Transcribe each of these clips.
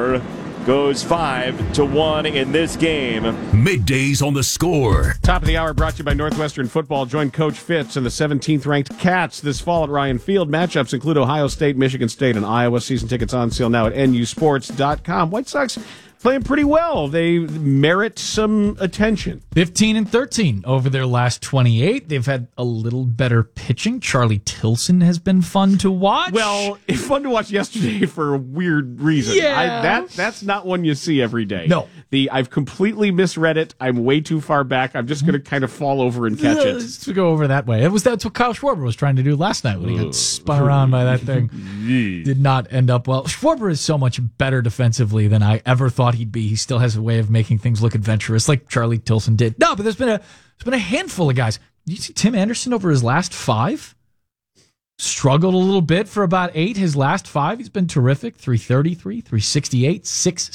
Score goes 5-1 in this game. Middays on the Score. Top of the hour brought to you by Northwestern Football. Join Coach Fitz and the 17th-ranked Cats this fall at Ryan Field. Matchups include Ohio State, Michigan State, and Iowa. Season tickets on sale now at nusports.com. White Sox playing pretty well. They merit some attention. 15-13 over their last 28. They've had a little better pitching. Charlie Tilson has been fun to watch. Well, it's fun to watch yesterday for a weird reason. Yeah. That's not one you see every day. No. I've completely misread it. I'm way too far back. I'm just going to kind of fall over and catch it. Let's go over that way. That's what Kyle Schwarber was trying to do last night when he got spun around by that thing. Did not end up well. Schwarber is so much better defensively than I ever thought he'd be. He still has a way of making things look adventurous, like Charlie Tilson did. No, but there's been a handful of guys. Did you see Tim Anderson over his last 5? Struggled a little bit for about 8. His last 5, he's been terrific. 333, 368,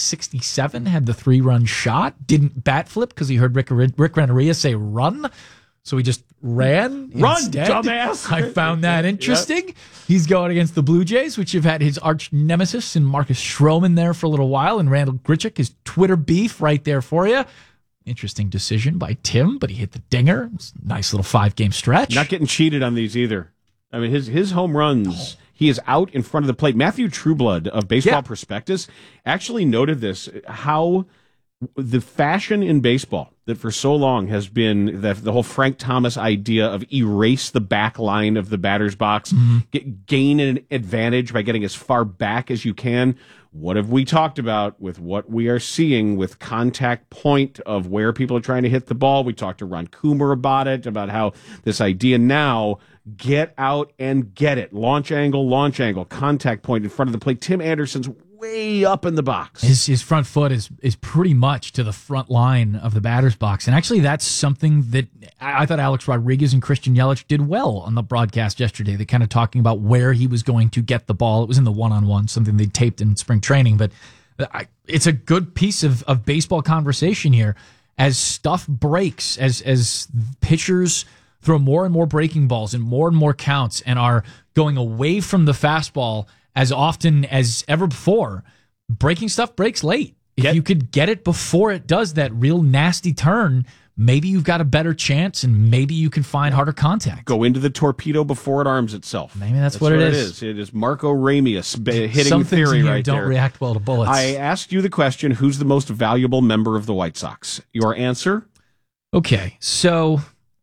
667. Had the 3-run shot. Didn't bat flip because he heard Rick Renneria say run. So he just ran. Run, instead. dumbass. I found that interesting. Yep. He's going against the Blue Jays, which have had his arch nemesis in Marcus Stroman there for a little while, and Randall Grichuk, his Twitter beef right there for you. Interesting decision by Tim, but he hit the dinger. It was a nice little 5-game stretch. Not getting cheated on these either. I mean, his home runs, he is out in front of the plate. Matthew Trueblood of Baseball Prospectus actually noted this, how the fashion in baseball that for so long has been the whole Frank Thomas idea of erase the back line of the batter's box, gain an advantage by getting as far back as you can. What have we talked about with what we are seeing with contact point of where people are trying to hit the ball? We talked to Ron Coomer about it, about how this idea now, get out and get it. Launch angle, contact point in front of the plate. Tim Anderson's way up in the box. His front foot is pretty much to the front line of the batter's box. And actually, that's something that I thought Alex Rodriguez and Christian Yelich did well on the broadcast yesterday. They're kind of talking about where he was going to get the ball. It was in the one-on-one, something they taped in spring training. But it's a good piece of baseball conversation here. As stuff breaks, as pitchers throw more and more breaking balls and more counts and are going away from the fastball as often as ever before, breaking stuff breaks late. If you could get it before it does that real nasty turn, maybe you've got a better chance and maybe you can find harder contact. Go into the torpedo before it arms itself. Maybe that's what it is. It is Marco Ramius hitting Some theory right there. Don't react well to bullets. I asked you the question, who's the most valuable member of the White Sox? Your answer? Okay, so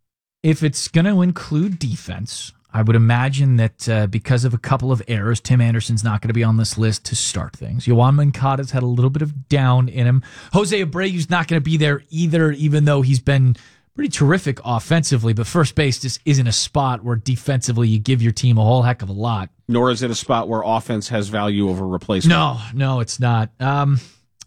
if it's going to include defense, I would imagine that because of a couple of errors, Tim Anderson's not going to be on this list to start things. Yoan Moncada's had a little bit of down in him. Jose Abreu's not going to be there either, even though he's been pretty terrific offensively. But first base just isn't a spot where defensively you give your team a whole heck of a lot. Nor is it a spot where offense has value over replacement. No, it's not. I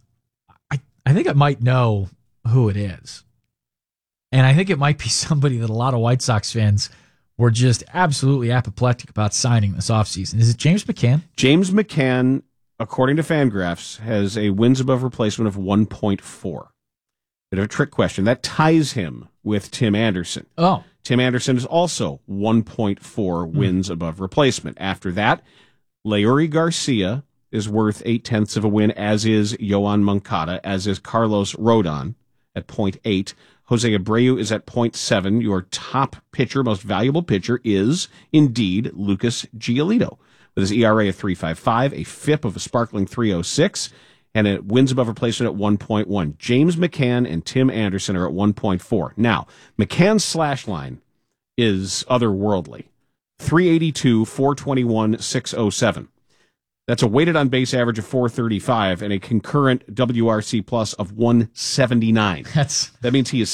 think I might know who it is. And I think it might be somebody that a lot of White Sox fans were just absolutely apoplectic about signing this offseason. Is it James McCann? James McCann, according to Fangraphs, has a wins above replacement of 1.4. Bit of a trick question. That ties him with Tim Anderson. Oh. Tim Anderson is also 1.4 wins above replacement. After that, Leury Garcia is worth 0.8 of a win, as is Yoan Moncada, as is Carlos Rodon at 0.8. Jose Abreu is at 0.7. Your top pitcher, most valuable pitcher, is indeed Lucas Giolito with his ERA of 3.55, a FIP of a sparkling 3.06, and it wins above replacement at 1.1. James McCann and Tim Anderson are at 1.4. Now, McCann's slash line is otherworldly. 382, 421, 607. That's a weighted on base average of 435 and a concurrent WRC plus of 179. That means he is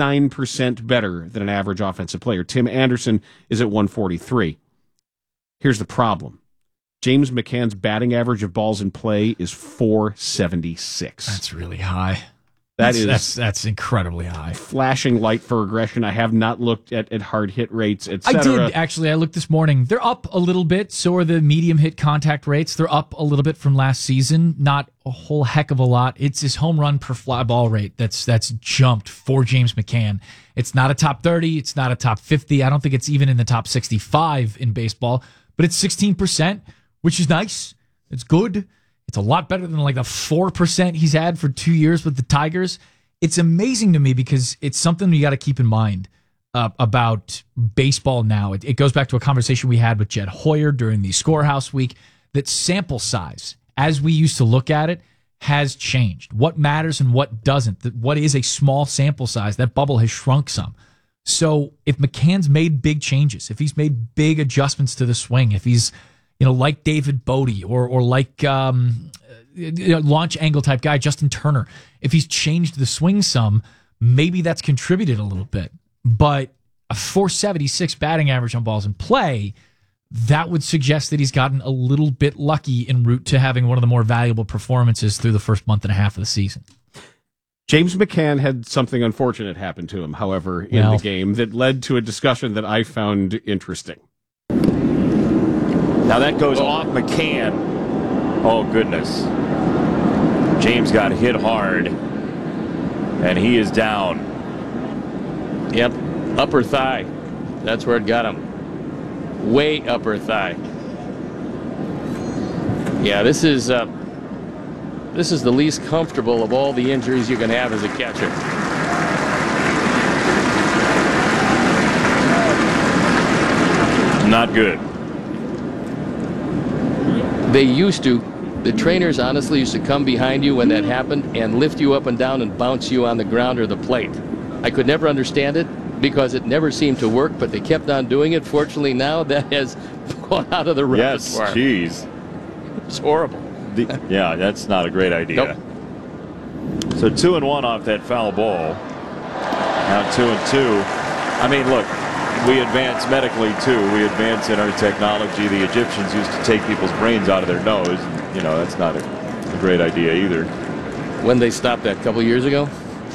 79% better than an average offensive player. Tim Anderson is at 143. Here's the problem. James McCann's batting average of balls in play is 476. That's really high. That's incredibly high. Flashing light for regression. I have not looked at hard hit rates, etc. I did, actually. I looked this morning. They're up a little bit. So are the medium hit contact rates. They're up a little bit from last season. Not a whole heck of a lot. It's his home run per fly ball rate that's jumped for James McCann. It's not a top 30. It's not a top 50. I don't think it's even in the top 65 in baseball. But it's 16%, which is nice. It's good. It's a lot better than like the 4% he's had for 2 years with the Tigers. It's amazing to me because it's something you got to keep in mind about baseball now. It goes back to a conversation we had with Jed Hoyer during the Scorehouse week, that sample size, as we used to look at it, has changed. What matters and what doesn't. What is a small sample size? That bubble has shrunk some. So if McCann's made big changes, if he's made big adjustments to the swing, if he's, like David Bodie or like launch angle type guy, Justin Turner, if he's changed the swing some, maybe that's contributed a little bit. But a 476 batting average on balls in play, that would suggest that he's gotten a little bit lucky en route to having one of the more valuable performances through the first month and a half of the season. James McCann had something unfortunate happen to him, however, in the game that led to a discussion that I found interesting. Now that goes off McCann. Oh, goodness. James got hit hard, and he is down. Yep, upper thigh. That's where it got him. Way upper thigh. Yeah, this is the least comfortable of all the injuries you can have as a catcher. Not good. The trainers honestly used to come behind you when that happened and lift you up and down and bounce you on the ground or the plate. I could never understand it because it never seemed to work, but they kept on doing it. Fortunately, now that has gone out of the repertoire. Yes, geez. It's horrible. Yeah, that's not a great idea. Nope. So 2-1 off that foul ball. Now 2-2. I mean, look, we advance medically too. We advance in our technology. The Egyptians used to take people's brains out of their nose. That's not a great idea either. When they stopped that a couple years ago?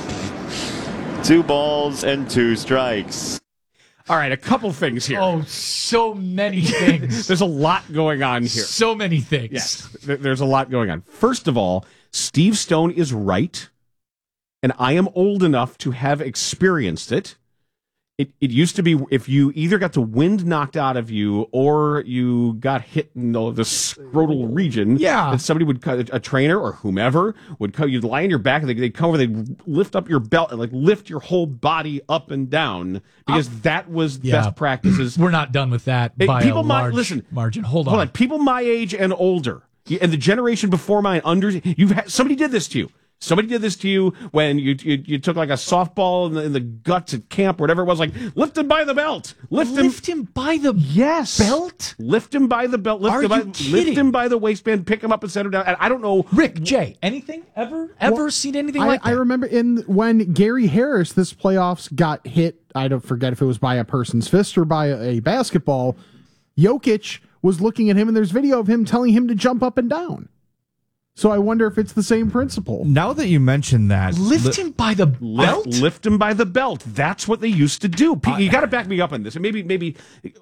2 balls and 2 strikes. All right, a couple things here. Oh, so many things. There's a lot going on here. So many things. Yes, there's a lot going on. First of all, Steve Stone is right, and I am old enough to have experienced it. It used to be if you either got the wind knocked out of you or you got hit in the scrotal region. Yeah. That somebody would cut, a trainer or whomever would cut, you'd lie on your back and they'd come over, they'd lift up your belt and lift your whole body up and down because that was best practices. We're not done with that by a large margin. Hold on. People my age and older and the generation before mine, somebody did this to you. Somebody did this to you when you took like a softball in the guts at camp or whatever it was, lift him by the belt. Lift him by the belt? Lift him by the belt. Lift him by the waistband, pick him up and set him down. And I don't know. Rick, Jay, anything? Ever seen anything like that? I remember when Gary Harris this playoffs got hit, I don't forget if it was by a person's fist or by a basketball, Jokic was looking at him and there's video of him telling him to jump up and down. So I wonder if it's the same principle. Now that you mention that, lift him by the belt. Lift him by the belt. That's what they used to do. You got to back me up on this. And maybe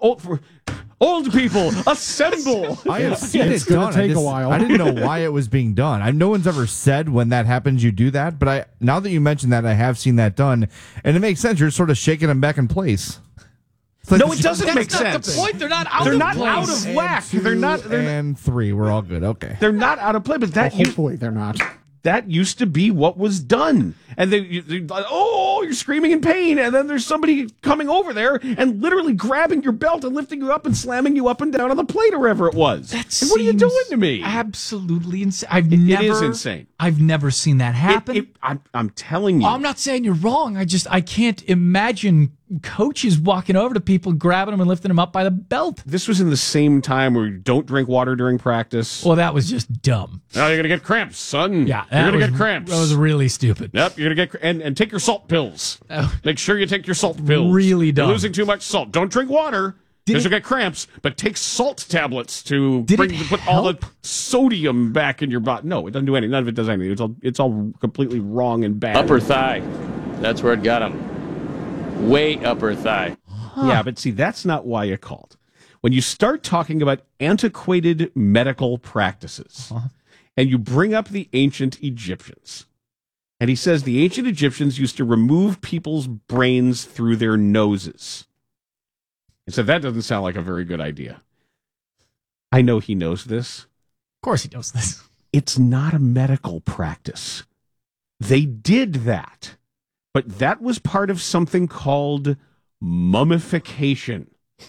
old people assemble. I have seen it's it going done. to take a while. I didn't know why it was being done. No one's ever said when that happens you do that. But now that you mention that, I have seen that done, and it makes sense. You're sort of shaking them back in place. No, it doesn't make sense. That's not the point. They're not out They're of not place. out of whack. They're not. And 3, we're all good. Okay. They're not out of play, but hopefully they're not. That used to be what was done. And you're screaming in pain, and then there's somebody coming over there and literally grabbing your belt and lifting you up and slamming you up and down on the plate or wherever it was. And what are you doing to me? Absolutely insane. It is insane. I've never seen that happen. I'm telling you. I'm not saying you're wrong. I can't imagine coaches walking over to people, grabbing them and lifting them up by the belt. This was in the same time where you don't drink water during practice. Well, that was just dumb. Now you're going to get cramps, son. Yeah. You're going to get cramps. That was really stupid. Yep, you're going to get and take your salt pills. Make sure you take your salt pills. Really dumb. You're losing too much salt. Don't drink water because you'll get cramps, but take salt tablets to put all the sodium back in your body. No, it doesn't do anything. None of it does anything. It's all completely wrong and bad. Upper thigh. That's where it got him. Way upper thigh. Yeah, but see, that's not why you called. When you start talking about antiquated medical practices, and you bring up the ancient Egyptians, and he says the ancient Egyptians used to remove people's brains through their noses. And so that doesn't sound like a very good idea. I know he knows this. Of course he knows this. It's not a medical practice. They did that, but that was part of something called mummification.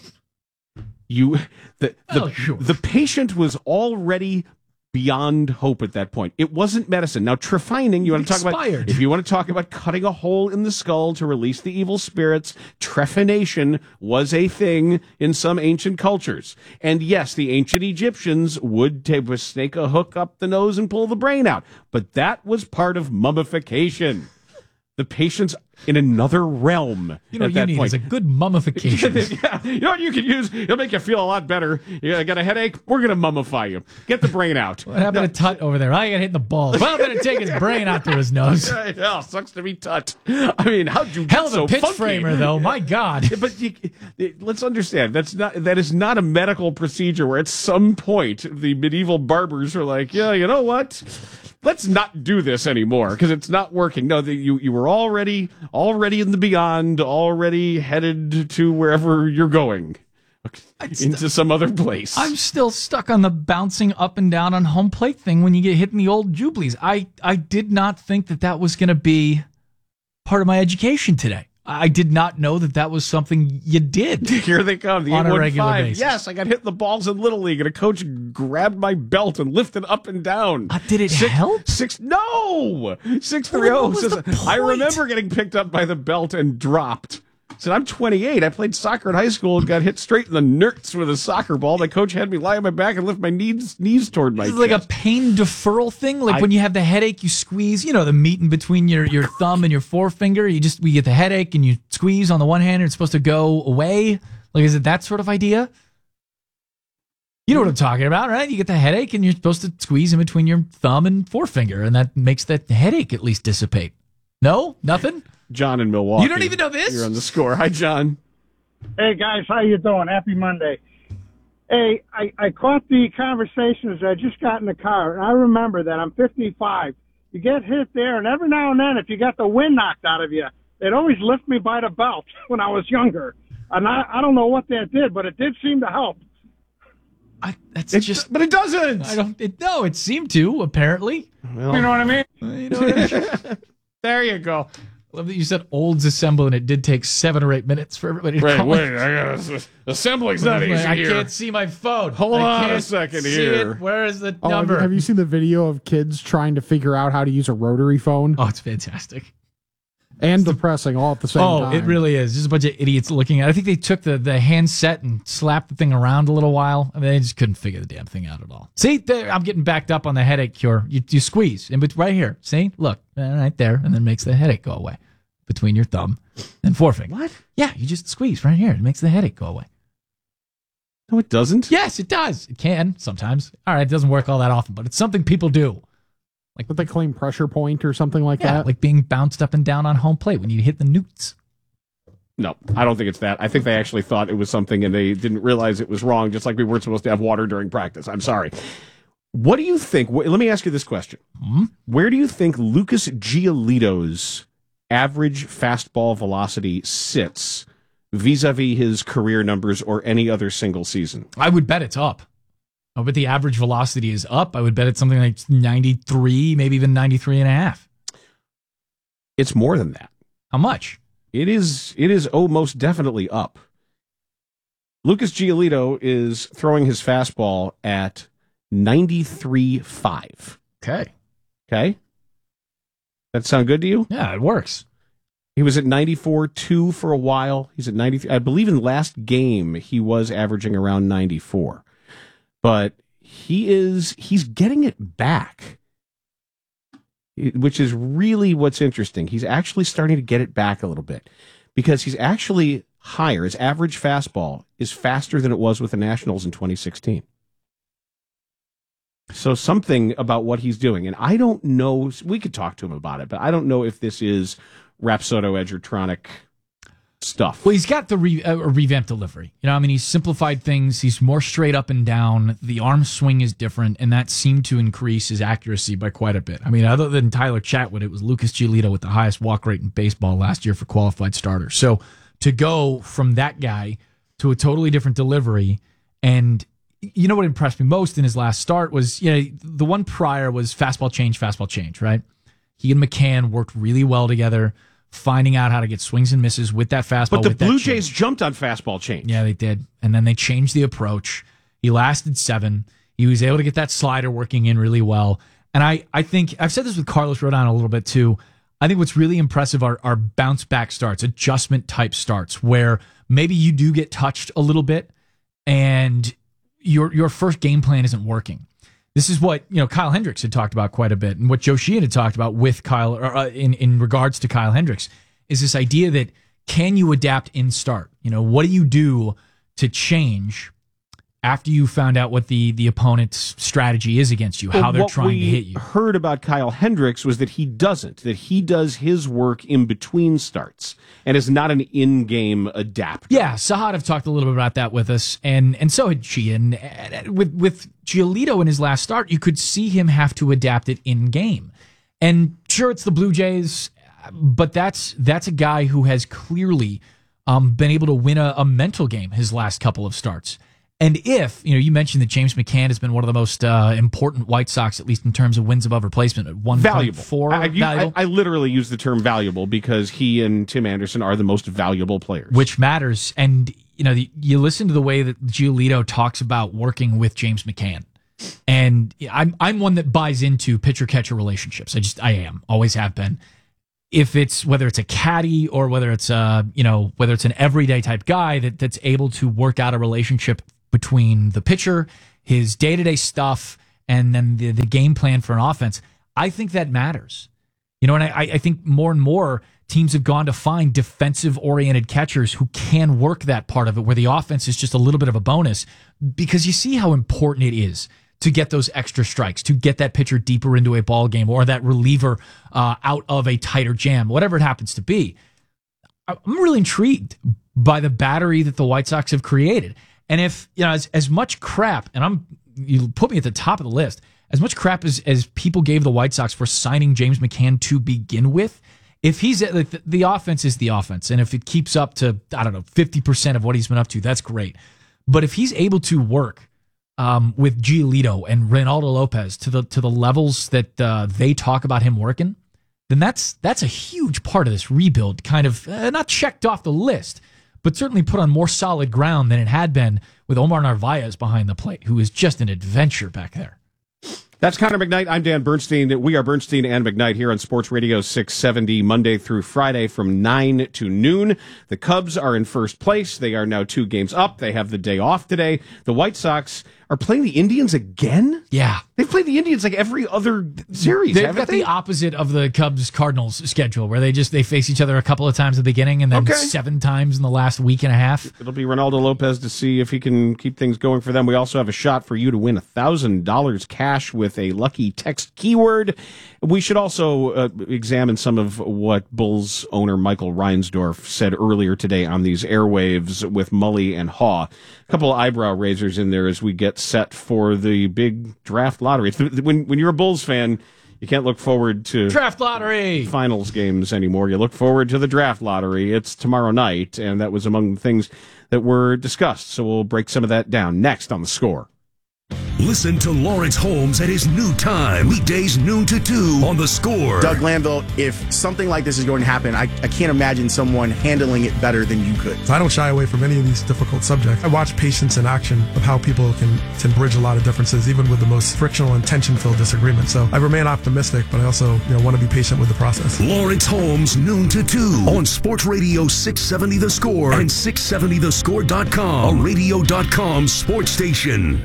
The patient was already beyond hope at that point. It wasn't medicine. Now, trephining, you want to talk about, if you want to talk about cutting a hole in the skull to release the evil spirits, trephination was a thing in some ancient cultures. And yes, the ancient Egyptians would snake a hook up the nose and pull the brain out. But that was part of mummification. The patient's in another realm. You know at what that you need point. is a good mummification. Yeah, you know what you can use? It'll make you feel a lot better. You got a headache? We're going to mummify you. Get the brain out. What happened to Tut over there? I got hit in the balls. Well, I'm going to take his brain out through his nose. Yeah, sucks to be Tut. I mean, how'd you Hell get of so a pitch funky? framer, though. My God. Yeah, but let's understand that is not a medical procedure where at some point the medieval barbers are like, yeah, you know what? Let's not do this anymore because it's not working. No, you were already in the beyond, already headed to wherever you're going, into some other place. I'm still stuck on the bouncing up and down on home plate thing when you get hit in the old jubilees. I did not think that was going to be part of my education today. I did not know that was something you did. Here they come, the on a regular 815. basis. Yes, I got hit in the balls in Little League, and a coach grabbed my belt and lifted up and down. Did it help? 630 What was says, the I point? remember getting picked up by the belt and dropped. Said, I'm 28. I played soccer in high school and got hit straight in the nerds with a soccer ball. My coach had me lie on my back and lift my knees toward my This is chest. like a pain deferral thing. Like when you have the headache, you squeeze, the meat in between your thumb and your forefinger. We get the headache and you squeeze on the one hand and it's supposed to go away. Like, is it that sort of idea? You know what I'm talking about, right? You get the headache and you're supposed to squeeze in between your thumb and forefinger, and that makes that headache at least dissipate. No? Nothing? John in Milwaukee. You don't even know this? You're on the score. Hi, John. Hey guys, how you doing? Happy Monday. Hey, I caught the conversation as I just got in the car, and I remember that I'm 55. You get hit there, and every now and then, if you got the wind knocked out of you, they'd always lift me by the belt when I was younger. And I don't know what that did, but it did seem to help. But it doesn't. No, it seemed to, apparently. Well, You know what I mean? You know what I mean? there you go. I love that you said Olds Assemble, and it did take 7 or 8 minutes for everybody to call in. I got assembling's not easy I here. can't see my phone. Hold I on a can't second see here. it. Where is the Oh, number? have you seen the video of kids trying to figure out how to use a rotary phone Oh, it's fantastic. and depressing all at the same time? It really is. Just a bunch of idiots looking at it. I think they took the handset and slapped the thing around a little while. I mean, they just couldn't figure the damn thing out at all. See, there, I'm getting backed up on the headache cure. You squeeze, but right here. See, look, right there, and then makes the headache go away between your thumb and forefinger. What? Yeah, you just squeeze right here. It makes the headache go away. No, it doesn't. Yes, it does. It can sometimes. All right, it doesn't work all that often, but it's something people do. But they claim pressure point or something like Yeah, that. like being bounced up and down on home plate when you hit the newts. No, I don't think it's that. I think they actually thought it was something and they didn't realize it was wrong, just like we weren't supposed to have water during practice. I'm sorry. What do you think? Let me ask you this question. Where do you think Lucas Giolito's average fastball velocity sits vis-a-vis his career numbers or any other single season? I would bet it's up. I would bet the average velocity is up. I would bet it's something like 93, maybe even 93 and a half. It's more than that. How much? It is most definitely up. Lucas Giolito is throwing his fastball at 93.5. Okay. Okay? That sound good to you? Yeah, it works. He was at 94.2 for a while. He's at 93. I believe in last game he was averaging around 94. But he's getting it back, which is really what's interesting. He's actually starting to get it back a little bit because he's actually higher. His average fastball is faster than it was with the Nationals in 2016. So something about what he's doing, and I don't know, we could talk to him about it, but I don't know if this is Rapsodo Edgertronic stuff. Well, he's got the revamped delivery. I mean, he's simplified things. He's more straight up and down. The arm swing is different, and that seemed to increase his accuracy by quite a bit. I mean, other than Tyler Chatwood, it was Lucas Giolito with the highest walk rate in baseball last year for qualified starters. So to go from that guy to a totally different delivery, and you know what impressed me most in his last start was, the one prior was fastball change, right? He and McCann worked really well together, finding out how to get swings and misses with that fastball. But the Blue Jays jumped on fastball change. Yeah, they did. And then they changed the approach. He lasted 7. He was able to get that slider working in really well. And I think, I've said this with Carlos Rodon a little bit too, I think what's really impressive are bounce back starts, adjustment type starts, where maybe you do get touched a little bit and your first game plan isn't working. This is what Kyle Hendricks had talked about quite a bit, and what Joe Sheehan had talked about with Kyle, or in regards to Kyle Hendricks, is this idea that can you adapt in start? What do you do to change after you found out what the opponent's strategy is against you, how they're trying to hit you? What we heard about Kyle Hendricks was that he doesn't, that he does his work in between starts and is not an in-game adapter. Yeah, Sahad have talked a little bit about that with us, and so had Sheehan. With Giolito in his last start, you could see him have to adapt it in-game. And sure, it's the Blue Jays, but that's a guy who has clearly been able to win a mental game his last couple of starts. And if, you mentioned that James McCann has been one of the most important White Sox, at least in terms of wins above replacement, at 1.4. Valuable. I literally use the term valuable because he and Tim Anderson are the most valuable players. Which matters. And, you listen to the way that Giolito talks about working with James McCann. And I'm one that buys into pitcher-catcher relationships. I am, always have been. Whether it's a caddy or whether it's an everyday type guy that's able to work out a relationship between the pitcher, his day-to-day stuff, and then the game plan for an offense, I think that matters. And I think more and more teams have gone to find defensive-oriented catchers who can work that part of it, where the offense is just a little bit of a bonus, because you see how important it is to get those extra strikes, to get that pitcher deeper into a ball game, or that reliever out of a tighter jam, whatever it happens to be. I'm really intrigued by the battery that the White Sox have created. And if, as much crap, and you put me at the top of the list, as much crap as people gave the White Sox for signing James McCann to begin with, if he's the offense is the offense, and if it keeps up to, 50% of what he's been up to, that's great. But if he's able to work with Giolito and Reynaldo Lopez to the levels that they talk about him working, then that's a huge part of this rebuild, kind of not checked off the list, but certainly put on more solid ground than it had been with Omar Narvaez behind the plate, who is just an adventure back there. That's Connor McKnight. I'm Dan Bernstein. We are Bernstein and McKnight here on Sports Radio 670, Monday through Friday from 9 to noon. The Cubs are in first place. They are now 2 games up. They have the day off today. The White Sox are playing the Indians again? Yeah. They've played the Indians like every other series, They've got the opposite of the Cubs-Cardinals schedule, where they face each other a couple of times at the beginning and then 7 times in the last week and a half. It'll be Reynaldo Lopez to see if he can keep things going for them. We also have a shot for you to win $1,000 cash with a lucky text keyword. We should also examine some of what Bulls owner Michael Reinsdorf said earlier today on these airwaves with Mully and Haw. A couple of eyebrow raisers in there as we get set for the big draft lottery. When you're a Bulls fan, you can't look forward to draft lottery finals games anymore. You look forward to the draft lottery. It's tomorrow night, and that was among the things that were discussed. So we'll break some of that down next on The Score. Listen to Lawrence Holmes at his new time, weekdays noon to 2 on The Score. Doug Glanville, if something like this is going to happen, I can't imagine someone handling it better than you could. I don't shy away from any of these difficult subjects. I watch patience in action of how people can bridge a lot of differences, even with the most frictional and tension-filled disagreements. So I remain optimistic, but I also want to be patient with the process. Lawrence Holmes, noon to 2 on Sports Radio 670 The Score and 670thescore.com, a radio.com sports station.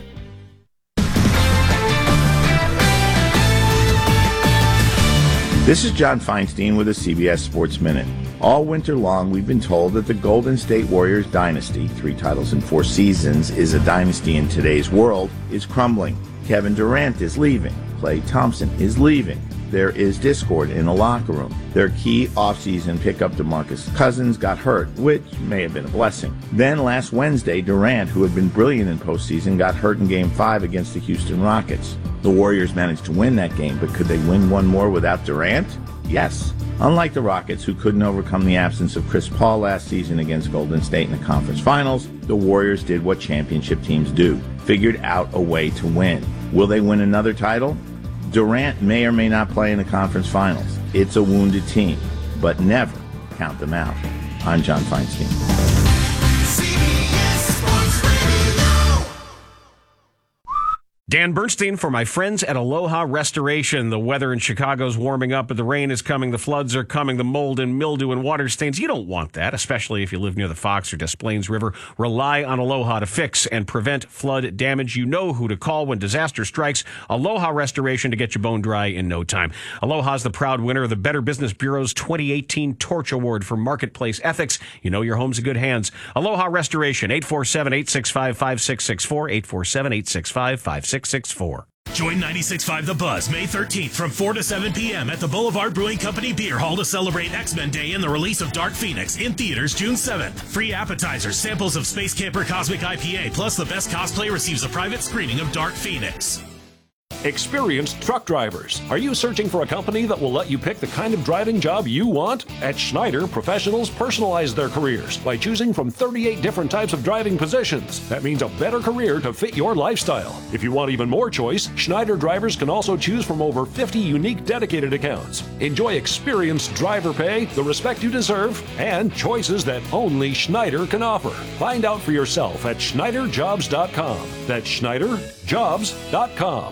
This is John Feinstein with a CBS Sports Minute. All winter long, we've been told that the Golden State Warriors dynasty, 3 titles in 4 seasons, is a dynasty in today's world, is crumbling. Kevin Durant is leaving. Klay Thompson is leaving. There is discord in the locker room. Their key offseason pickup DeMarcus Cousins got hurt, which may have been a blessing. Then last Wednesday, Durant, who had been brilliant in postseason, got hurt in Game 5 against the Houston Rockets. The Warriors managed to win that game, but could they win one more without Durant? Yes. Unlike the Rockets, who couldn't overcome the absence of Chris Paul last season against Golden State in the conference finals, the Warriors did what championship teams do, figured out a way to win. Will they win another title? Durant may or may not play in the conference finals. It's a wounded team, but never count them out. I'm John Feinstein. Dan Bernstein for my friends at Aloha Restoration. The weather in Chicago's warming up, but the rain is coming, the floods are coming, the mold and mildew and water stains. You don't want that, especially if you live near the Fox or Des Plaines River. Rely on Aloha to fix and prevent flood damage. You know who to call when disaster strikes. Aloha Restoration to get you bone dry in no time. Aloha's the proud winner of the Better Business Bureau's 2018 Torch Award for Marketplace Ethics. You know your home's in good hands. Aloha Restoration, 847-865-5664, 847-865-5664. Join 96.5 The Buzz May 13th from 4 to 7 p.m. at the Boulevard Brewing Company Beer Hall to celebrate X-Men Day and the release of Dark Phoenix in theaters June 7th. Free appetizers, samples of Space Camper Cosmic IPA, plus the best cosplay receives a private screening of Dark Phoenix. Experienced truck drivers. Are you searching for a company that will let you pick the kind of driving job you want? At Schneider, professionals personalize their careers by choosing from 38 different types of driving positions. That means a better career to fit your lifestyle. If you want even more choice, Schneider drivers can also choose from over 50 unique dedicated accounts. Enjoy experienced driver pay, the respect you deserve, and choices that only Schneider can offer. Find out for yourself at SchneiderJobs.com. That's SchneiderJobs.com.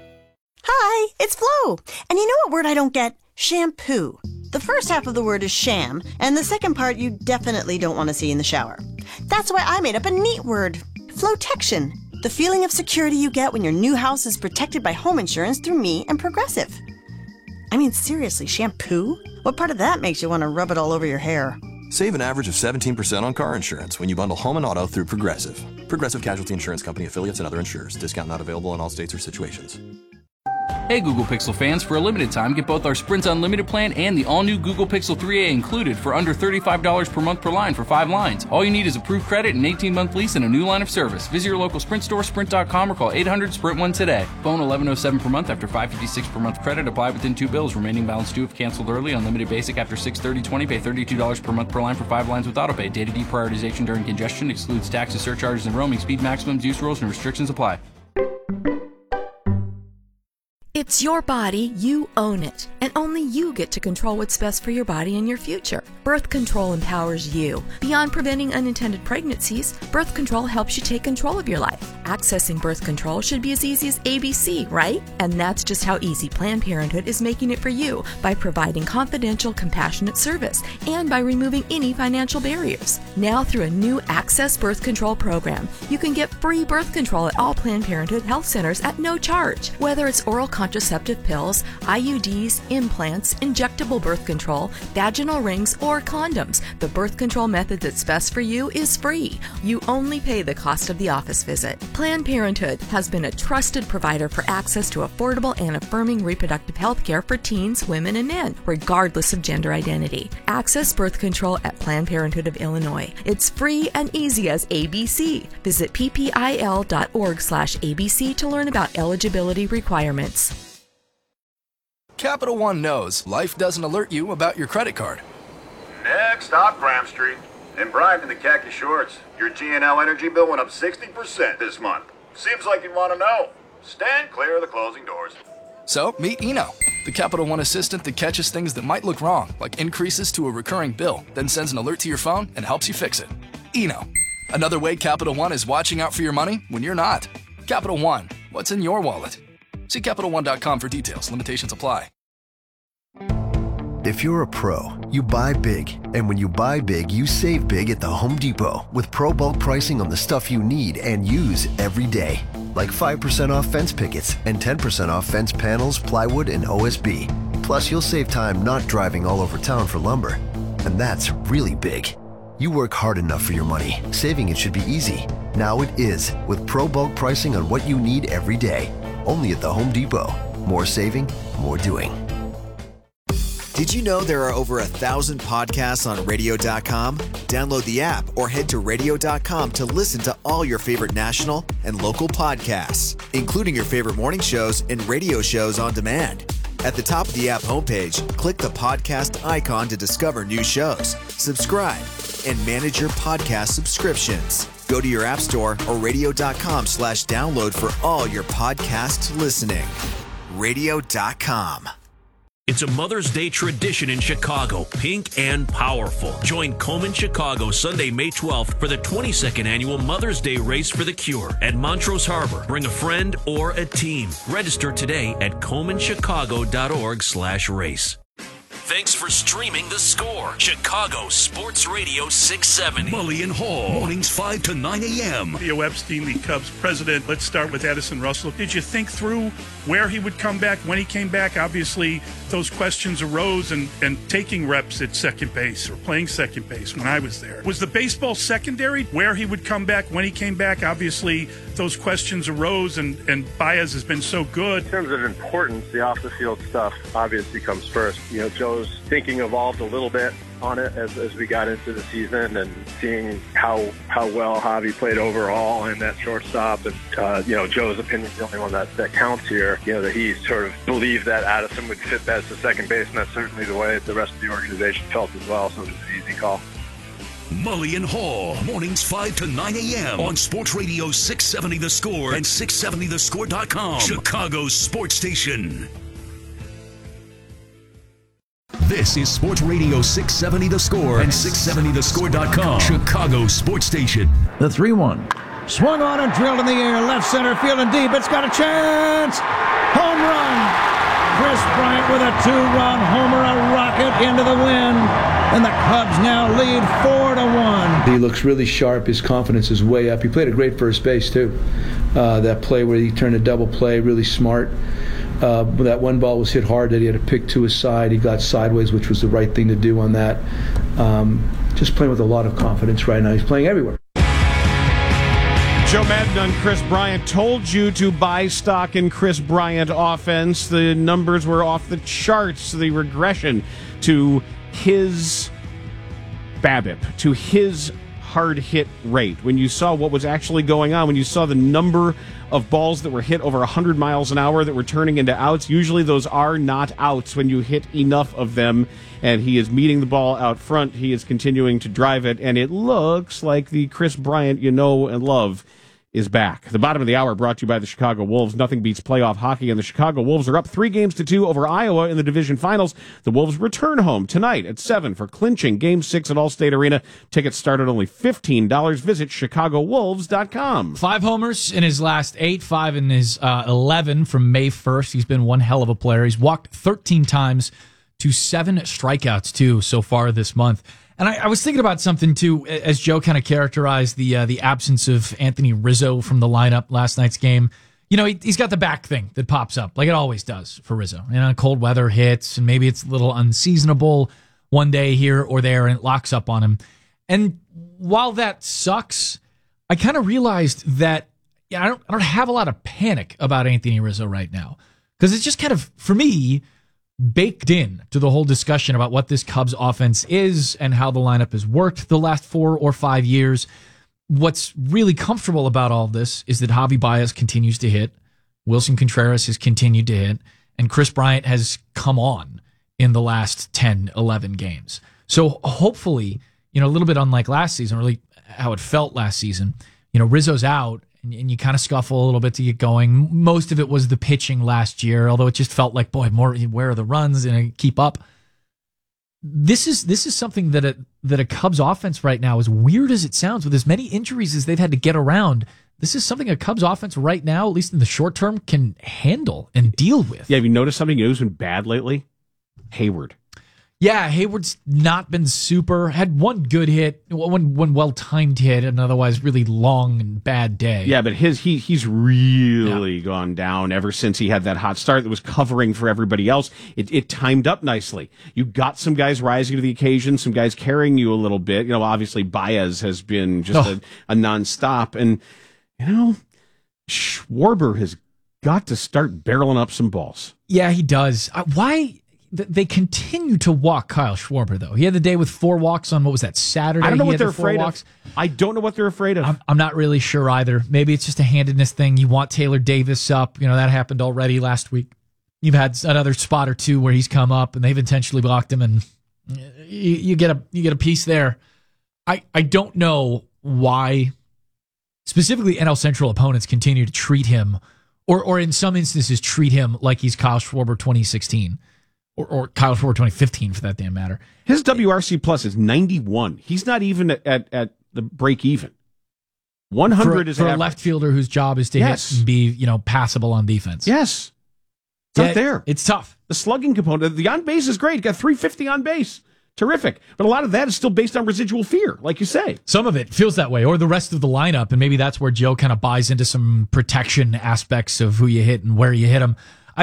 Hi, it's Flo. And you know what word I don't get? Shampoo. The first half of the word is sham, and the second part you definitely don't want to see in the shower. That's why I made up a neat word. Flotection. The feeling of security you get when your new house is protected by home insurance through me and Progressive. I mean, seriously, shampoo? What part of that makes you want to rub it all over your hair? Save an average of 17% on car insurance when you bundle home and auto through Progressive. Progressive Casualty Insurance Company affiliates and other insurers. Discount not available in all states or situations. Hey Google Pixel fans, for a limited time, get both our Sprint Unlimited plan and the all-new Google Pixel 3a included for under $35 per month per line for 5 lines. All you need is approved credit, an 18-month lease, and a new line of service. Visit your local Sprint store, sprint.com, or call 800-SPRINT1 today. Phone $1107 per month after $556 per month credit. Apply within 2 bills. Remaining balance due if canceled early. Unlimited basic after $630.20. Pay $32 per month per line for 5 lines with autopay. Data deprioritization during congestion excludes taxes, surcharges, and roaming. Speed maximums, use rules, and restrictions apply. It's your body, you own it, and only you get to control what's best for your body and your future. Birth control empowers you. Beyond preventing unintended pregnancies, birth control helps you take control of your life. Accessing birth control should be as easy as ABC, right? And that's just how easy Planned Parenthood is making it for you by providing confidential, compassionate service and by removing any financial barriers. Now through a new Access Birth Control program, you can get free birth control at all Planned Parenthood health centers at no charge. Whether it's oral contraceptive pills, IUDs, implants, injectable birth control, vaginal rings, or condoms, the birth control method that's best for you is free. You only pay the cost of the office visit. Planned Parenthood has been a trusted provider for access to affordable and affirming reproductive health care for teens, women, and men, regardless of gender identity. Access birth control at Planned Parenthood of Illinois. It's free and easy as ABC. Visit ppil.org/ABC to learn about eligibility requirements. Capital One knows life doesn't alert you about your credit card. Next stop, Graham Street. And Brian in the khaki shorts. Your G&L energy bill went up 60% this month. Seems like you want to know. Stand clear of the closing doors. So, meet Eno, the Capital One assistant that catches things that might look wrong, like increases to a recurring bill, then sends an alert to your phone and helps you fix it. Eno, another way Capital One is watching out for your money when you're not. Capital One, what's in your wallet? See CapitalOne.com for details. Limitations apply. If you're a pro, you buy big. And when you buy big, you save big at the Home Depot with pro bulk pricing on the stuff you need and use every day. Like 5% off fence pickets and 10% off fence panels, plywood, and OSB. Plus, you'll save time not driving all over town for lumber. And that's really big. You work hard enough for your money. Saving it should be easy. Now it is with pro bulk pricing on what you need every day. Only at the Home Depot. More saving, more doing. Did you know there are over 1,000 podcasts on radio.com? Download the app or head to radio.com to listen to all your favorite national and local podcasts, including your favorite morning shows and radio shows on demand. At the top of the app homepage, click the podcast icon to discover new shows, subscribe, and manage your podcast subscriptions. Go to your app store or radio.com/download for all your podcast listening. Radio.com. It's a Mother's Day tradition in Chicago, pink and powerful. Join Komen Chicago Sunday, May 12th for the 22nd annual Mother's Day Race for the Cure at Montrose Harbor. Bring a friend or a team. Register today at KomenChicago.org/race. Thanks for streaming The Score. Chicago Sports Radio 670. Mully and Hall, mornings 5 to 9 a.m. Theo Epstein, the Cubs president. Let's start with Edison Russell. Did you think through where he would come back, when he came back? Obviously, those questions arose and taking reps at second base or playing second base when I was there. Was the baseball secondary where he would come back, when he came back? Obviously, those questions arose, and Baez has been so good. In terms of importance, the off-the-field stuff obviously comes first. You know, Joe's thinking evolved a little bit on it as we got into the season, and seeing how well Javi played overall and that shortstop. And, Joe's opinion is the only one that counts here. You know, that he sort of believed that Addison would fit best to second base, and that's certainly the way the rest of the organization felt as well, so it was an easy call. Mully and Hall, mornings 5 to 9 a.m. on Sports Radio 670 The Score and 670thescore.com. Chicago's sports station. This is Sports Radio 670 The Score and 670thescore.com. Chicago's sports station. The 3-1. Swung on and drilled in the air. Left center field and deep. It's got a chance. Home run. Chris Bryant with a 2-run homer, a rocket into the wind. And the Cubs now lead 4-1. He looks really sharp. His confidence is way up. He played a great first base, too. That play where he turned a double play, really smart. That one ball was hit hard that he had to pick to his side. He got sideways, which was the right thing to do on that. Just playing with a lot of confidence right now. He's playing everywhere. Joe Madden on Chris Bryant told you to buy stock in Chris Bryant offense. The numbers were off the charts. The regression to his BABIP, to his hard hit rate. When you saw what was actually going on, when you saw the number of balls that were hit over 100 miles an hour that were turning into outs, usually those are not outs when you hit enough of them, and he is meeting the ball out front. He is continuing to drive it, and it looks like the Chris Bryant you know and love is back. The bottom of the hour brought to you by the Chicago Wolves. Nothing beats playoff hockey, and the Chicago Wolves are up 3-2 over Iowa in the division finals. The Wolves return home tonight at 7 for clinching Game 6 at Allstate Arena. Tickets start at only $15. Visit ChicagoWolves.com. 5 homers in his last 8, 5 in his 11 from May 1st. He's been one hell of a player. He's walked 13 times to 7 strikeouts, too, so far this month. And I was thinking about something, too, as Joe kind of characterized the absence of Anthony Rizzo from the lineup last night's game. You know, he's got the back thing that pops up, like it always does for Rizzo. You know, cold weather hits, and maybe it's a little unseasonable one day here or there, and it locks up on him. And while that sucks, I kind of realized that I don't have a lot of panic about Anthony Rizzo right now. Because it's just kind of, for me, baked in to the whole discussion about what this Cubs offense is and how the lineup has worked the last 4 or 5 years. What's really comfortable about all of this is that Javi Baez continues to hit, Wilson Contreras has continued to hit, and Chris Bryant has come on in the last 10, 11 games. So hopefully, you know, a little bit unlike last season, really how it felt last season, you know, Rizzo's out, and you kind of scuffle a little bit to get going. Most of it was the pitching last year, although it just felt like, boy, where are the runs and keep up. This is something that a Cubs offense right now, as weird as it sounds, with as many injuries as they've had to get around, this is something a Cubs offense right now, at least in the short term, can handle and deal with. Yeah, have you noticed something who's been bad lately? Hayward. Yeah, Hayward's not been super. Had one good hit, one well-timed hit, and otherwise really long and bad day. Yeah, but he's really gone down ever since he had that hot start that was covering for everybody else. It timed up nicely. You got some guys rising to the occasion, some guys carrying you a little bit. You know, obviously Baez has been just a nonstop, and you know, Schwarber has got to start barreling up some balls. Yeah, he does. Why? They continue to walk Kyle Schwarber, though. He had the day with 4 walks on, what was that, Saturday? I don't know what they're afraid of. I don't know what they're afraid of. I'm not really sure either. Maybe it's just a handedness thing. You want Taylor Davis up. You know, that happened already last week. You've had another spot or two where he's come up and they've intentionally blocked him, and you get a piece there. I don't know why specifically NL Central opponents continue to treat him, or in some instances treat him like he's Kyle Schwarber 2016 or Kyle Schwarber 2015 for that damn matter. His WRC plus is 91. He's not even at the break even. 100 is for a left fielder whose job is to hit and be passable on defense. Yes. It's not there. It's tough. The slugging component, the on base is great. You got 350 on base. Terrific. But a lot of that is still based on residual fear, like you say. Some of it feels that way, or the rest of the lineup, and maybe that's where Joe kind of buys into some protection aspects of who you hit and where you hit them.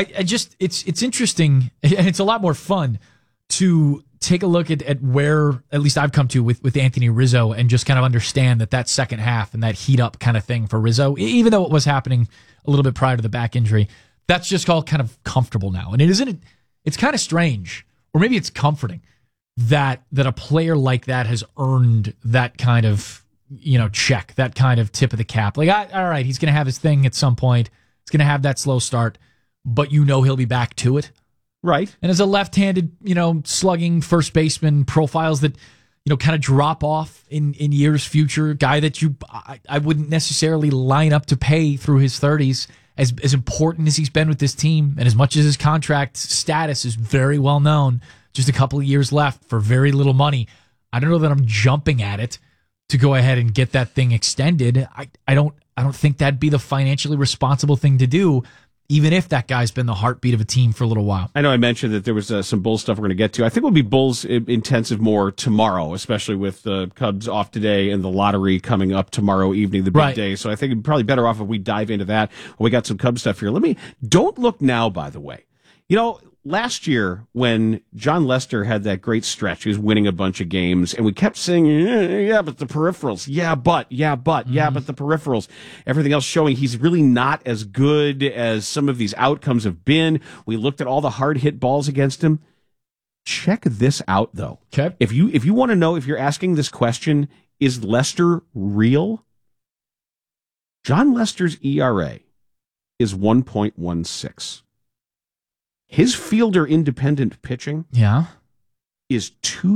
It's interesting, and it's a lot more fun to take a look at where, at least I've come to with Anthony Rizzo, and just kind of understand that second half and that heat up kind of thing for Rizzo, even though it was happening a little bit prior to the back injury, that's just all kind of comfortable now. And it's kind of strange, or maybe it's comforting, that a player like that has earned that kind of check, that kind of tip of the cap. Like, all right, he's going to have his thing at some point. He's going to have that slow start, but he'll be back to it. Right. And as a left-handed, slugging first baseman, profiles that, kind of drop off in years future, guy that I wouldn't necessarily line up to pay through his 30s, as important as he's been with this team, and as much as his contract status is very well known, just a couple of years left for very little money. I don't know that I'm jumping at it to go ahead and get that thing extended. I don't think that'd be the financially responsible thing to do, even if that guy's been the heartbeat of a team for a little while. I know I mentioned that there was some Bulls stuff we're going to get to. I think we'll be Bulls intensive more tomorrow, especially with the Cubs off today and the lottery coming up tomorrow evening, the big day. So I think it'd be probably better off if we dive into that when we got some Cubs stuff here. Don't look now, by the way. Last year, when John Lester had that great stretch, he was winning a bunch of games, and we kept saying, yeah, but the peripherals. Yeah, but the peripherals. Everything else showing he's really not as good as some of these outcomes have been. We looked at all the hard hit balls against him. Check this out, though. Okay. If you want to know, if you're asking this question, is Lester real? John Lester's ERA is 1.16. His fielder independent pitching is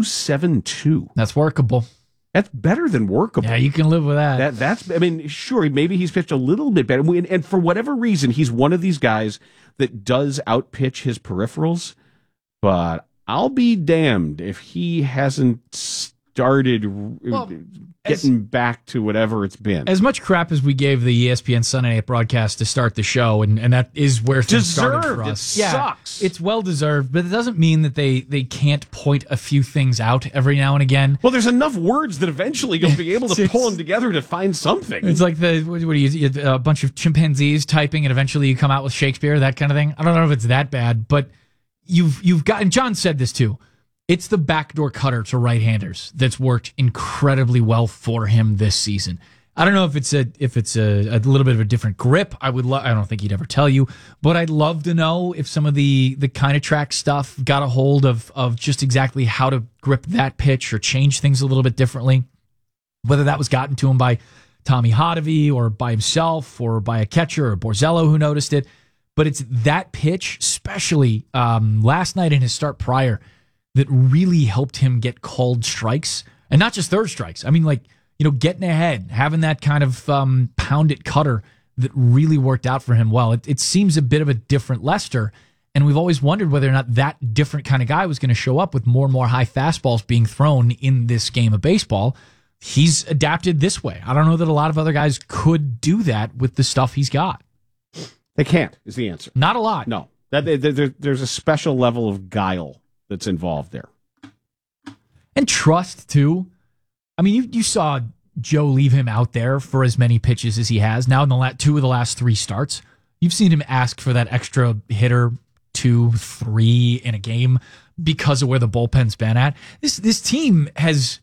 2.72. That's workable. That's better than workable. Yeah, you can live with that. That's sure, maybe he's pitched a little bit better. And for whatever reason, he's one of these guys that does outpitch his peripherals. But I'll be damned if he hasn't started getting back to whatever it's been. As much crap as we gave the ESPN Sunday Night broadcast to start the show, and that is where things started for us. It sucks. It's well-deserved, but it doesn't mean that they can't point a few things out every now and again. Well, there's enough words that eventually you'll be able to pull them together to find something. It's like a bunch of chimpanzees typing, and eventually you come out with Shakespeare, that kind of thing. I don't know if it's that bad, but you've got, and John said this too, it's the backdoor cutter to right-handers that's worked incredibly well for him this season. I don't know if it's a little bit of a different grip. I don't think he'd ever tell you, but I'd love to know if some of the kind of track stuff got a hold of just exactly how to grip that pitch or change things a little bit differently. Whether that was gotten to him by Tommy Hotovy or by himself or by a catcher or Borzello who noticed it. But it's that pitch, especially last night in his start prior, that really helped him get called strikes, and not just third strikes. I mean, getting ahead, having that kind of pound-it cutter that really worked out for him well. It seems a bit of a different Lester, and we've always wondered whether or not that different kind of guy was going to show up with more and more high fastballs being thrown in this game of baseball. He's adapted this way. I don't know that a lot of other guys could do that with the stuff he's got. They can't, is the answer. Not a lot. No. There's a special level of guile that's involved there. And trust, too. I mean, you saw Joe leave him out there for as many pitches as he has. Now in the two of the last three starts, you've seen him ask for that extra hitter, 2, 3 in a game because of where the bullpen's been at. This team has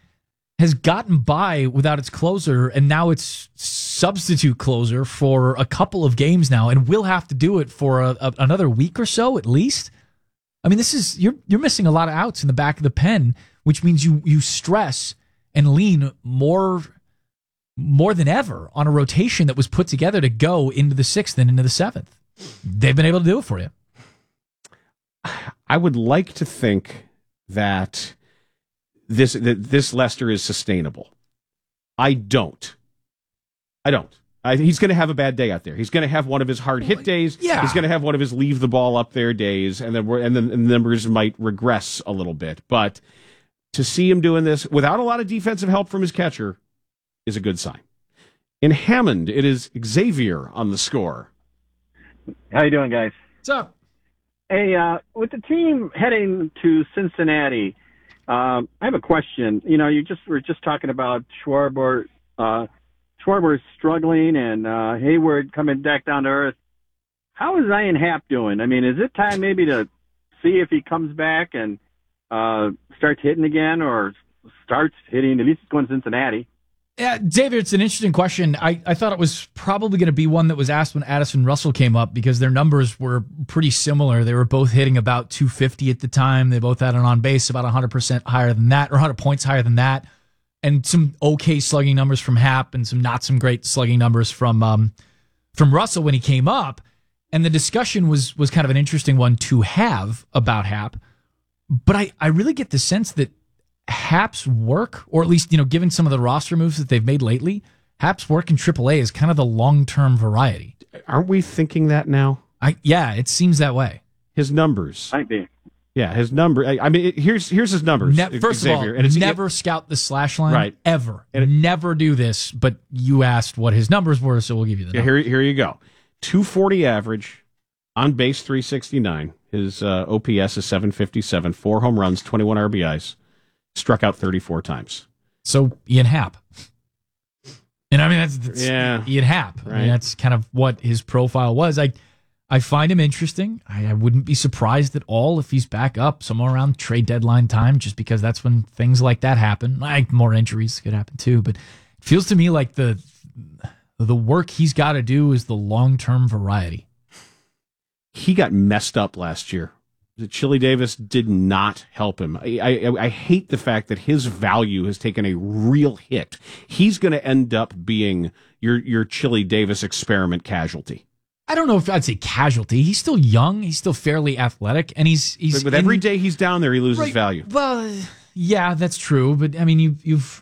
gotten by without its closer, and now it's substitute closer for a couple of games now, and will have to do it for another week or so at least. I mean, you're missing a lot of outs in the back of the pen, which means you stress and lean more than ever on a rotation that was put together to go into the 6th and into the 7th. They've been able to do it for you. I would like to think that this Lester is sustainable. I don't. He's going to have a bad day out there. He's going to have one of his hard hit days. Yeah. He's going to have one of his leave the ball up there days, and then the numbers might regress a little bit. But to see him doing this without a lot of defensive help from his catcher is a good sign. In Hammond, it is Xavier on the score. How you doing, guys? What's up? Hey, with the team heading to Cincinnati, I have a question. You know, we're just talking about Schwarber. Schwarber is struggling, and Hayward coming back down to earth. How is Ian Happ doing? I mean, is it time maybe to see if he comes back and starts hitting again, or starts hitting? At least he's going to Cincinnati. Yeah, David, it's an interesting question. I thought it was probably going to be one that was asked when Addison Russell came up because their numbers were pretty similar. They were both hitting about 250 at the time. They both had an on base about 100% higher than that, or 100 points higher than that, and some okay slugging numbers from Happ and some not some great slugging numbers from Russell when he came up. And the discussion was kind of an interesting one to have about Happ. But I really get the sense that Happ's work, or at least, given some of the roster moves that they've made lately, Happ's work in AAA is kind of the long-term variety. Aren't we thinking that now? Yeah, it seems that way. His numbers. Might be. Yeah, his number. I mean, here's his numbers. First Xavier, of all, never scout the slash line, right? Ever, never do this. But you asked what his numbers were, so we'll give you the numbers. Here you go. 240 average, on base 369. His OPS is 757. 4 home runs, 21 RBIs. Struck out 34 times. So Ian Happ. And I mean, that's Ian Happ. Right. I mean, that's kind of what his profile was. I find him interesting. I wouldn't be surprised at all if he's back up somewhere around trade deadline time, just because that's when things like that happen. Like, more injuries could happen too. But it feels to me like the work he's got to do is the long-term variety. He got messed up last year. Chili Davis did not help him. I hate the fact that his value has taken a real hit. He's going to end up being your Chili Davis experiment casualty. I don't know if I'd say casualty. He's still young. He's still fairly athletic, and he's But every day he's down there, he loses value. Well, yeah, that's true. But I mean, you've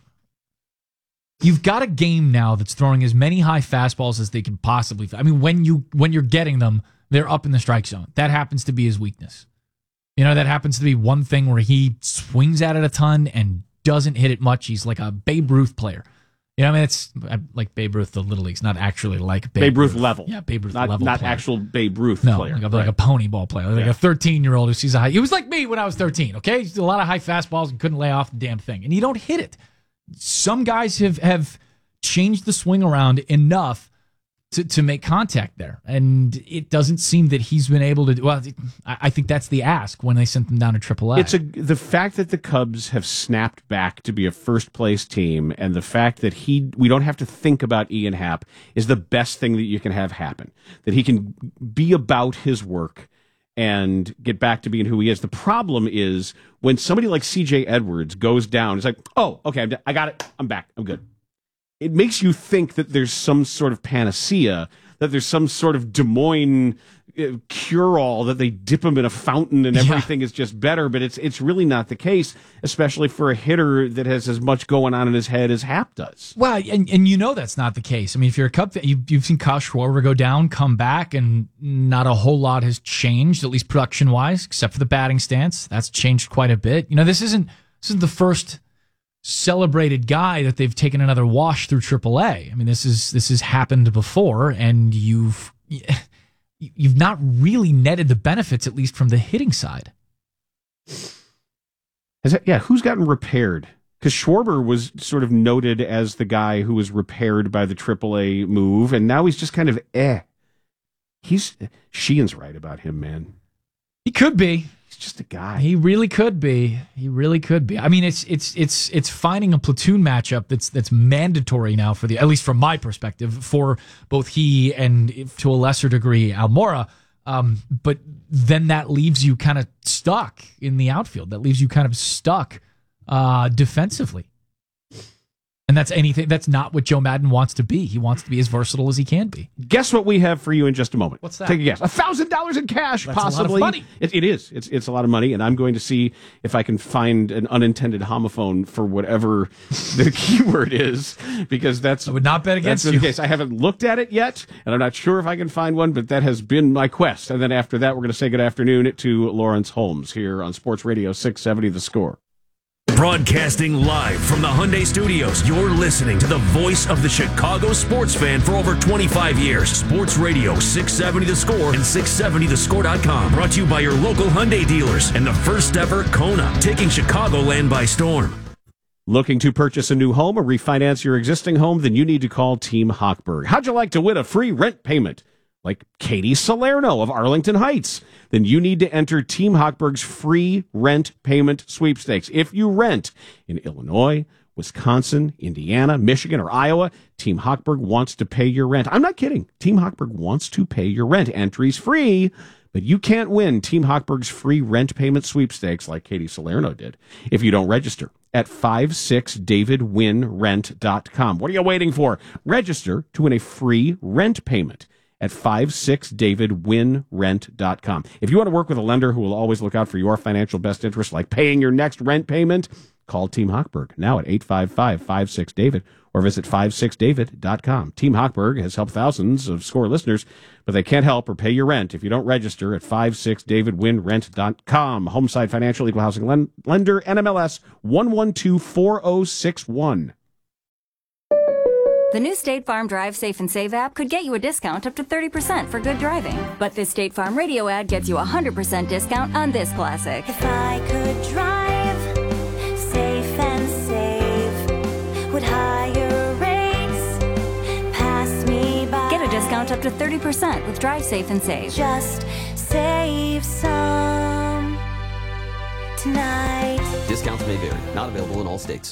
got a game now that's throwing as many high fastballs as they can possibly. I mean, when you're getting them, they're up in the strike zone. That happens to be his weakness. That happens to be one thing where he swings at it a ton and doesn't hit it much. He's like a Babe Ruth player. I mean, it's like Babe Ruth, the Little Leagues, not actually like Babe Ruth level. Yeah, Babe Ruth not, level. Not player. actual Babe Ruth player. Like a pony ball player. Like a 13-year-old who sees a high. He was like me when I was 13, okay? He did a lot of high fastballs and couldn't lay off the damn thing. And you don't hit it. Some guys have changed the swing around enough to make contact there. And it doesn't seem that he's been able to do. Well, I think that's the ask when they sent them down to AAA. The fact that the Cubs have snapped back to be a first-place team, and the fact that we don't have to think about Ian Happ is the best thing that you can have happen. That he can be about his work and get back to being who he is. The problem is when somebody like C.J. Edwards goes down, it's like, oh, okay, I got it. I'm back. I'm good. It makes you think that there's some sort of panacea, that there's some sort of Des Moines cure-all, that they dip them in a fountain and everything is just better. But it's really not the case, especially for a hitter that has as much going on in his head as Happ does. Well, and that's not the case. I mean, if you're a Cub fan, you've seen Kyle Schwarber go down, come back, and not a whole lot has changed, at least production-wise, except for the batting stance. That's changed quite a bit. This isn't the first celebrated guy that they've taken another wash through AAA. I mean, this has happened before, and you've not really netted the benefits, at least from the hitting side. Who's gotten repaired? Because Schwarber was sort of noted as the guy who was repaired by the AAA move, and now he's just kind of Sheehan's right about him, man. He could be. He's just a guy. He really could be. I mean, it's finding a platoon matchup that's mandatory now for at least from my perspective, for both he and to a lesser degree Almora. But then that leaves you kind of stuck in the outfield. That leaves you kind of stuck defensively. And that's anything. That's not what Joe Madden wants to be. He wants to be as versatile as he can be. Guess what we have for you in just a moment. What's that? Take a guess. $1,000 in cash, That's possibly. a lot of money. It is. It's a lot of money, and I'm going to see if I can find an unintended homophone for whatever the keyword is, because I would not bet against that's you. the case. I haven't looked at it yet, and I'm not sure if I can find one, but that has been my quest. And then after that, we're going to say good afternoon to Lawrence Holmes here on Sports Radio 670 The Score. Broadcasting live from the Hyundai Studios, you're listening to the voice of the Chicago sports fan for over 25 years. Sports Radio 670 The Score and 670thescore.com. Brought to you by your local Hyundai dealers and the first ever Kona, taking Chicagoland by storm. Looking to purchase a new home or refinance your existing home? Then you need to call Team Hochberg. How'd you like to win a free rent payment like Katie Salerno of Arlington Heights? Then you need to enter Team Hochberg's free rent payment sweepstakes. If you rent in Illinois, Wisconsin, Indiana, Michigan, or Iowa, Team Hochberg wants to pay your rent. I'm not kidding. Team Hochberg wants to pay your rent. Entry's free, but you can't win Team Hochberg's free rent payment sweepstakes like Katie Salerno did if you don't register at 56davidwinrent.com. What are you waiting for? Register to win a free rent payment at 56davidwinrent.com. If you want to work with a lender who will always look out for your financial best interest, like paying your next rent payment, call Team Hochberg now at 855-56David or visit 56david.com. Team Hochberg has helped thousands of SCORE listeners, but they can't help or pay your rent if you don't register at 56davidwinrent.com. Homeside Financial, Equal Housing Lender, NMLS 1124061. The new State Farm Drive Safe and Save app could get you a discount up to 30% for good driving. But this State Farm radio ad gets you a 100% discount on this classic. If I could drive safe and save, would higher rates pass me by? Get a discount up to 30% with Drive Safe and Save. Just save some tonight. Discounts may vary. Not available in all states.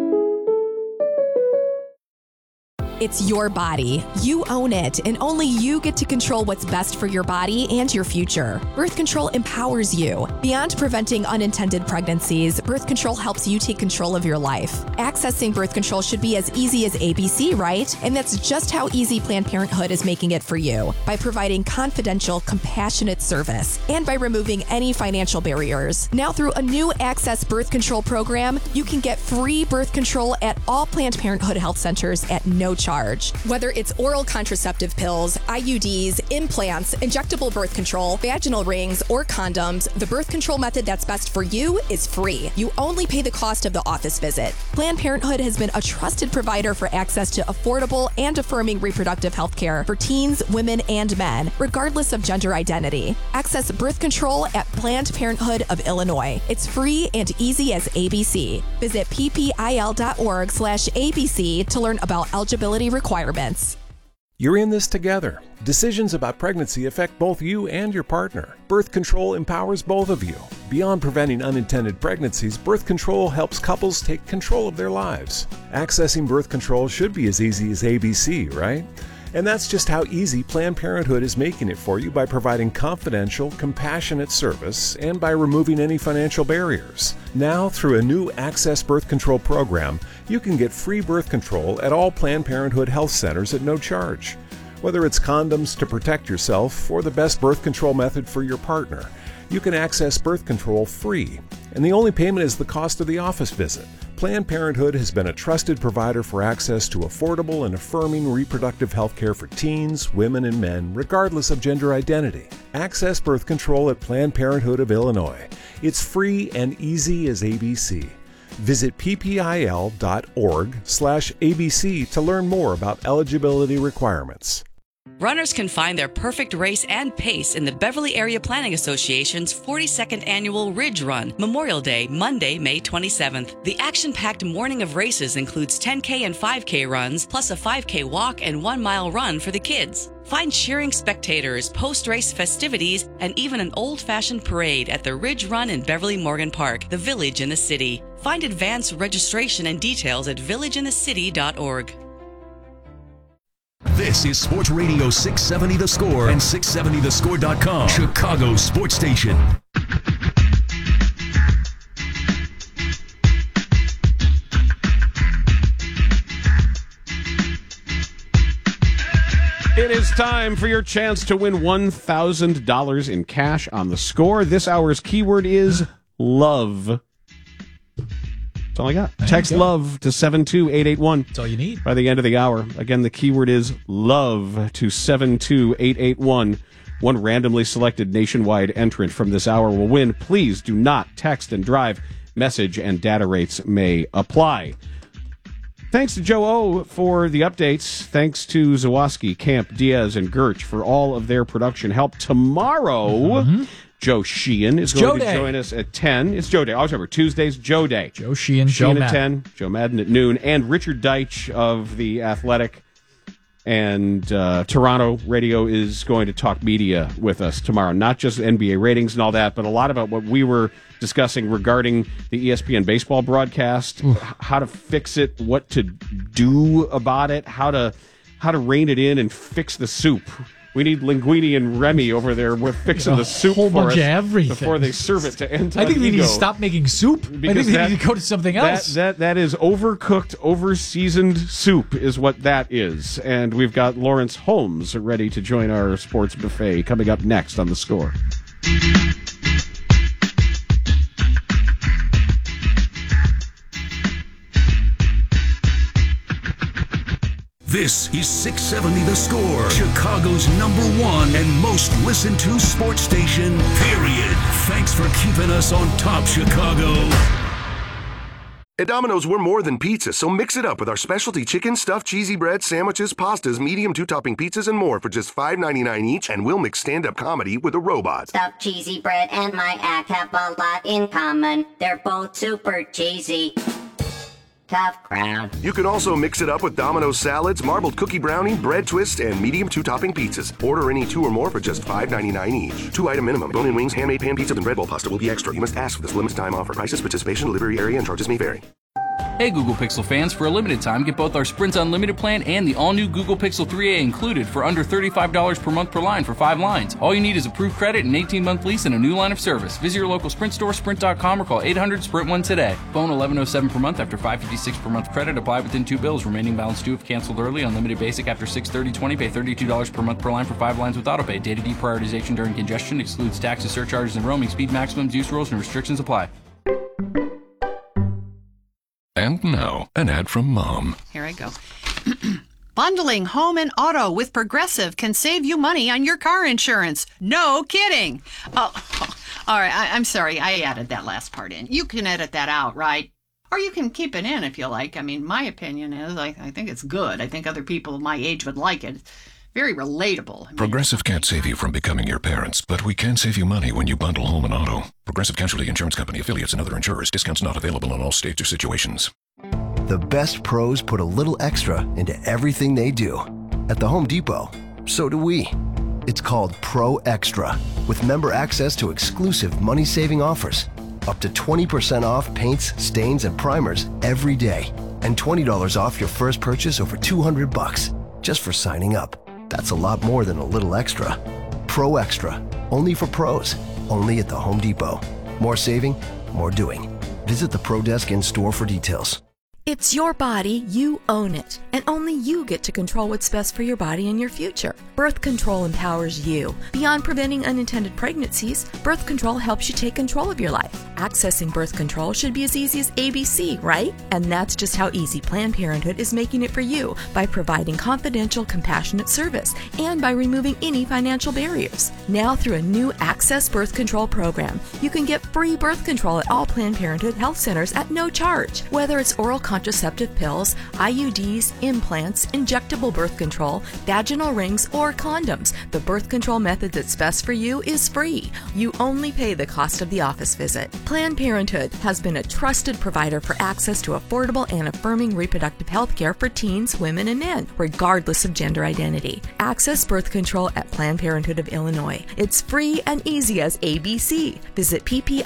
It's your body. You own it, and only you get to control what's best for your body and your future. Birth control empowers you. Beyond preventing unintended pregnancies, birth control helps you take control of your life. Accessing birth control should be as easy as ABC, right? And that's just how easy Planned Parenthood is making it for you, by providing confidential, compassionate service, and by removing any financial barriers. Now, through a new Access Birth Control program, you can get free birth control at all Planned Parenthood health centers at no charge. Whether it's oral contraceptive pills, IUDs, implants, injectable birth control, vaginal rings, or condoms, the birth control method that's best for you is free. You only pay the cost of the office visit. Planned Parenthood has been a trusted provider for access to affordable and affirming reproductive health care for teens, women, and men, regardless of gender identity. Access birth control at Planned Parenthood of Illinois. It's free and easy as ABC. Visit ppil.org/ABC to learn about eligibility requirements. You're in this together. Decisions about pregnancy affect both you and your partner. Birth control empowers both of you. Beyond preventing unintended pregnancies, birth control helps couples take control of their lives. Accessing birth control should be as easy as ABC, right? And that's just how easy Planned Parenthood is making it for you by providing confidential, compassionate service and by removing any financial barriers. Now, through a new Access Birth Control program, you can get free birth control at all Planned Parenthood health centers at no charge. Whether it's condoms to protect yourself or the best birth control method for your partner, you can access birth control free. And the only payment is the cost of the office visit. Planned Parenthood has been a trusted provider for access to affordable and affirming reproductive health care for teens, women, and men, regardless of gender identity. Access birth control at Planned Parenthood of Illinois. It's free and easy as ABC. Visit ppil.org/ABC to learn more about eligibility requirements. Runners can find their perfect race and pace in the Beverly Area Planning Association's 42nd Annual Ridge Run, Memorial Day, Monday, May 27th. The action-packed morning of races includes 10K and 5K runs, plus a 5K walk and 1 mile run for the kids. Find cheering spectators, post-race festivities, and even an old-fashioned parade at the Ridge Run in Beverly Morgan Park, the village in the city. Find advanced registration and details at villageinthecity.org. This is Sports Radio 670 The Score and 670thescore.com, Chicago's sports station. It is time for your chance to win $1,000 in cash on the score. This hour's keyword is love. That's all I got. Text love to 72881. That's all you need. By the end of the hour. Again, the keyword is love to 72881. One randomly selected nationwide entrant from this hour will win. Please do not text and drive. Message and data rates may apply. Thanks to Joe O for the updates. Thanks to Zawoski, Camp, Diaz, and Gertch for all of their production help. Tomorrow, Joe Sheehan is going to join us at 10. It's Joe Day. Always remember, Tuesday's Joe Day. Joe Sheehan, Sheehan Joe at Madden. 10, Joe Madden at noon, and Richard Deitch of The Athletic and Toronto Radio is going to talk media with us tomorrow. Not just NBA ratings and all that, but a lot about what we were discussing regarding the ESPN baseball broadcast, how to fix it, what to do about it, how to rein it in and fix the soup. We need Linguini and Remy over there with fixing the soup whole for bunch us of everything before they serve it to Anton I think they need Ego. to stop making soup. I think they need to go to something else. That is overcooked, over-seasoned soup is what that is. And we've got Lawrence Holmes ready to join our sports buffet coming up next on The Score. This is 670 The Score, Chicago's #1 and most listened to sports station, period. Thanks for keeping us on top, Chicago. At Domino's, we're more than pizza, so mix it up with our specialty chicken, stuffed cheesy bread, sandwiches, pastas, medium 2-topping pizzas, and more for just $5.99 each, and we'll mix stand-up comedy with a robot. Stuffed cheesy bread and my act have a lot in common. They're both super cheesy. Tough crowd. You can also mix it up with Domino's salads, marbled cookie brownie, bread twist, and medium 2-topping pizzas. Order any 2 or more for just $5.99 each. 2-item minimum. Bone-in wings, handmade pan pizza, and bread bowl pasta will be extra. You must ask for this limited time offer. Prices, participation, delivery area, and charges may vary. Hey Google Pixel fans, for a limited time, get both our Sprint Unlimited plan and the all-new Google Pixel 3a included for under $35 per month per line for 5 lines. All you need is approved credit, an 18-month lease, and a new line of service. Visit your local Sprint store, sprint.com, or call 800-SPRINT1 today. Phone $11.07 per month after $556 per month credit. Apply within 2 bills. Remaining balance due if canceled early. Unlimited basic after $630.20. Pay $32 per month per line for 5 lines with autopay. Data deprioritization during congestion excludes taxes, surcharges, and roaming. Speed maximums, use rules, and restrictions apply. And now, an ad from Mom. Here I go. Bundling home and auto with Progressive can save you money on your car insurance. No kidding. Oh, all right. I'm sorry. I added that last part in. You can edit that out, right? Or you can keep it in if you like. I mean, my opinion is I think it's good. I think other people my age would like it. Very relatable. Progressive can't save you from becoming your parents, but we can save you money when you bundle home and auto. Progressive Casualty Insurance Company, affiliates, and other insurers. Discounts not available in all states or situations. The best pros put a little extra into everything they do. At the Home Depot, so do we. It's called Pro Extra, with member access to exclusive money-saving offers. Up to 20% off paints, stains, and primers every day. And $20 off your first purchase over $200 just for signing up. That's a lot more than a little extra. Pro Extra. Only for pros. Only at the Home Depot. More saving, more doing. Visit the Pro Desk in-store for details. It's your body, you own it, and only you get to control what's best for your body and your future. Birth control empowers you. Beyond preventing unintended pregnancies, birth control helps you take control of your life. Accessing birth control should be as easy as ABC, right? And that's just how easy Planned Parenthood is making it for you by providing confidential, compassionate service and by removing any financial barriers. Now through a new Access Birth Control program, you can get free birth control at all Planned Parenthood health centers at no charge. Whether it's oral contraceptive pills, IUDs, implants, injectable birth control, vaginal rings, or condoms, the birth control method that's best for you is free. You only pay the cost of the office visit. Planned Parenthood has been a trusted provider for access to affordable and affirming reproductive health care for teens, women, and men, regardless of gender identity. Access birth control at Planned Parenthood of Illinois. It's free and easy as ABC. Visit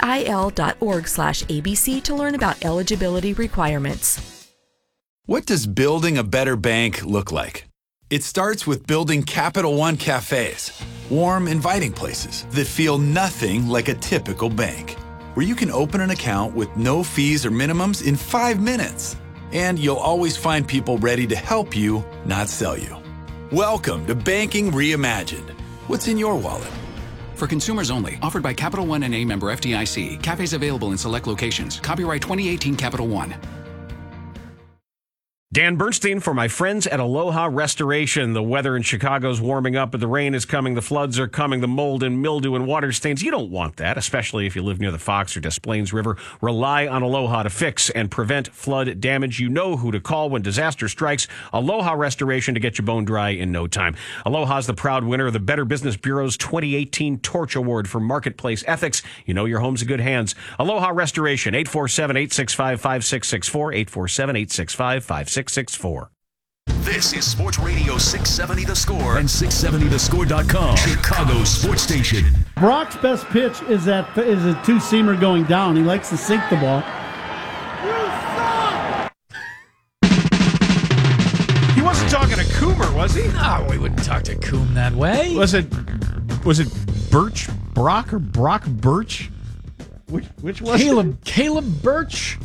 ppil.org/ABC to learn about eligibility requirements. What does building a better bank look like? It starts with building Capital One cafes, warm, inviting places that feel nothing like a typical bank, where you can open an account with no fees or minimums in 5 minutes. And you'll always find people ready to help you, not sell you. Welcome to Banking Reimagined. What's in your wallet? For consumers only. Offered by Capital One N.A. member FDIC. Cafes available in select locations. Copyright 2018 Capital One. Dan Bernstein for my friends at Aloha Restoration. The weather in Chicago's warming up, but the rain is coming, the floods are coming, the mold and mildew and water stains. You don't want that, especially if you live near the Fox or Des Plaines River. Rely on Aloha to fix and prevent flood damage. You know who to call when disaster strikes. Aloha Restoration to get you bone dry in no time. Aloha's the proud winner of the Better Business Bureau's 2018 Torch Award for Marketplace Ethics. You know your home's in good hands. Aloha Restoration, 847-865-5664, 847-865-5664. This is Sports Radio 670 The Score and 670thescore.com, Chicago's sports station. Brock's best pitch is a two-seamer going down. He likes to sink the ball. He wasn't talking to Coomer, was he? No, we wouldn't talk to Coom that way. Was it Birch Brock or Brock Birch? Which was Caleb Birch?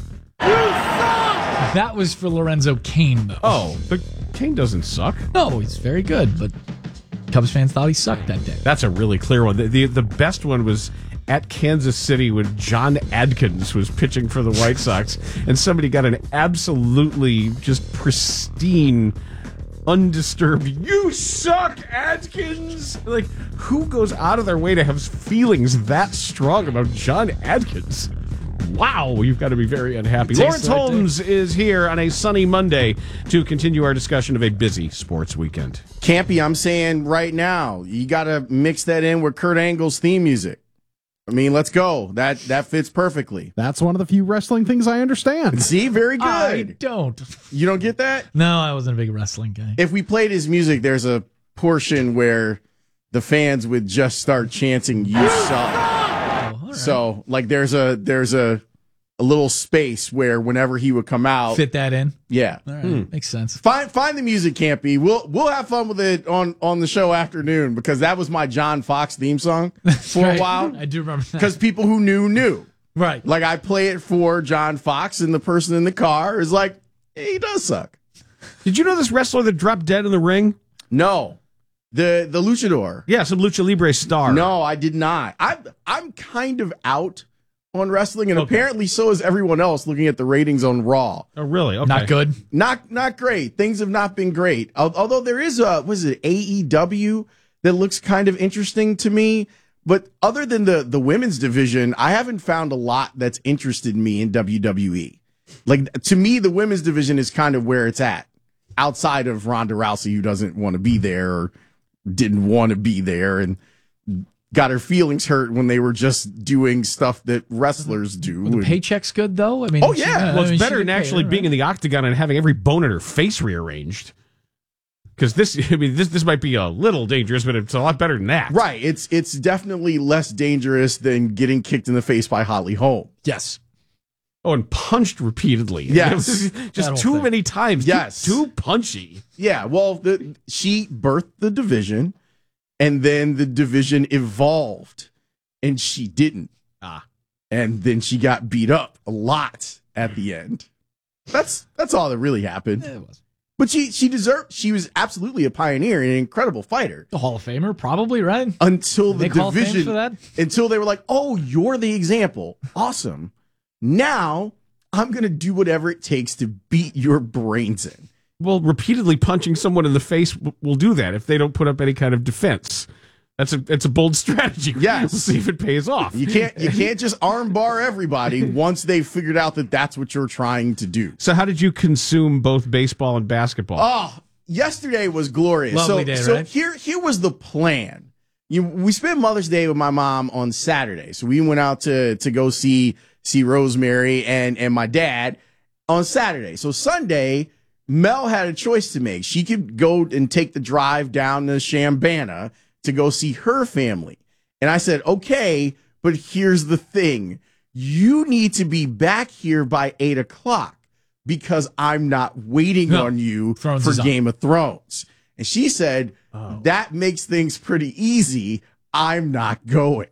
That was for Lorenzo Cain, though. Oh, but Cain doesn't suck. No, he's very good, but Cubs fans thought he sucked that day. That's a really clear one. The best one was at Kansas City when John Adkins was pitching for the White Sox, and somebody got an absolutely just pristine, undisturbed, "You suck, Adkins!" Like, who goes out of their way to have feelings that strong about John Adkins? Wow, you've got to be very unhappy. Lawrence Holmes is here on a sunny Monday to continue our discussion of a busy sports weekend. Campy, I'm saying right now, you got to mix that in with Kurt Angle's theme music. I mean, let's go. That fits perfectly. That's one of the few wrestling things I understand. See, very good. I don't. You don't get that? No, I wasn't a big wrestling guy. If we played his music, there's a portion where the fans would just start chanting, "You suck." Right. So, like, there's a little space where whenever he would come out, fit that in. Yeah, all right. Makes sense. Find the music, Campy. We'll have fun with it on the show afternoon, because that was my John Fox theme song for a while. I do remember that, because people who knew. Right. Like, I play it for John Fox, and the person in the car is like, hey, he does suck. Did you know this wrestler that dropped dead in the ring? No. The luchador. Yeah, some Lucha Libre star. No, I did not. I'm kind of out on wrestling, and apparently so is everyone else looking at the ratings on Raw. Oh, really? Okay. Not good? Not great. Things have not been great. Although there is AEW that looks kind of interesting to me. But other than the women's division, I haven't found a lot that's interested me in WWE. Like, to me, the women's division is kind of where it's at, outside of Ronda Rousey, who doesn't want to be there or didn't want to be there and got her feelings hurt when they were just doing stuff that wrestlers do. Were the paycheck's good, though? I mean, oh, yeah. Well, it's better than actually being in the octagon and having every bone in her face rearranged. Because this might be a little dangerous, but it's a lot better than that. Right. It's definitely less dangerous than getting kicked in the face by Holly Holm. Yes. Oh, and punched repeatedly. Yes. Just too many times. Yes. Too punchy. Yeah. Well, she birthed the division, and then the division evolved, and she didn't. And then she got beat up a lot at the end. That's all that really happened. Yeah, it was. But she was absolutely a pioneer and an incredible fighter. The Hall of Famer, probably, right? Until the Hall of Fame division, for that? until they were like, oh, you're the example. Awesome. Now I'm going to do whatever it takes to beat your brains in. Well, repeatedly punching someone in the face will do that if they don't put up any kind of defense. It's a bold strategy. Yes. We'll see if it pays off. You can't just armbar everybody once they've figured out that that's what you're trying to do. So how did you consume both baseball and basketball? Oh, yesterday was glorious. Lovely day, so right? Here was the plan. We spent Mother's Day with my mom on Saturday. So we went out to go see Rosemary and my dad on Saturday. So Sunday, Mel had a choice to make. She could go and take the drive down to Chambana to go see her family. And I said, okay, but here's the thing. You need to be back here by 8 o'clock because I'm not waiting on you for Game of Thrones. And she said, that makes things pretty easy. I'm not going.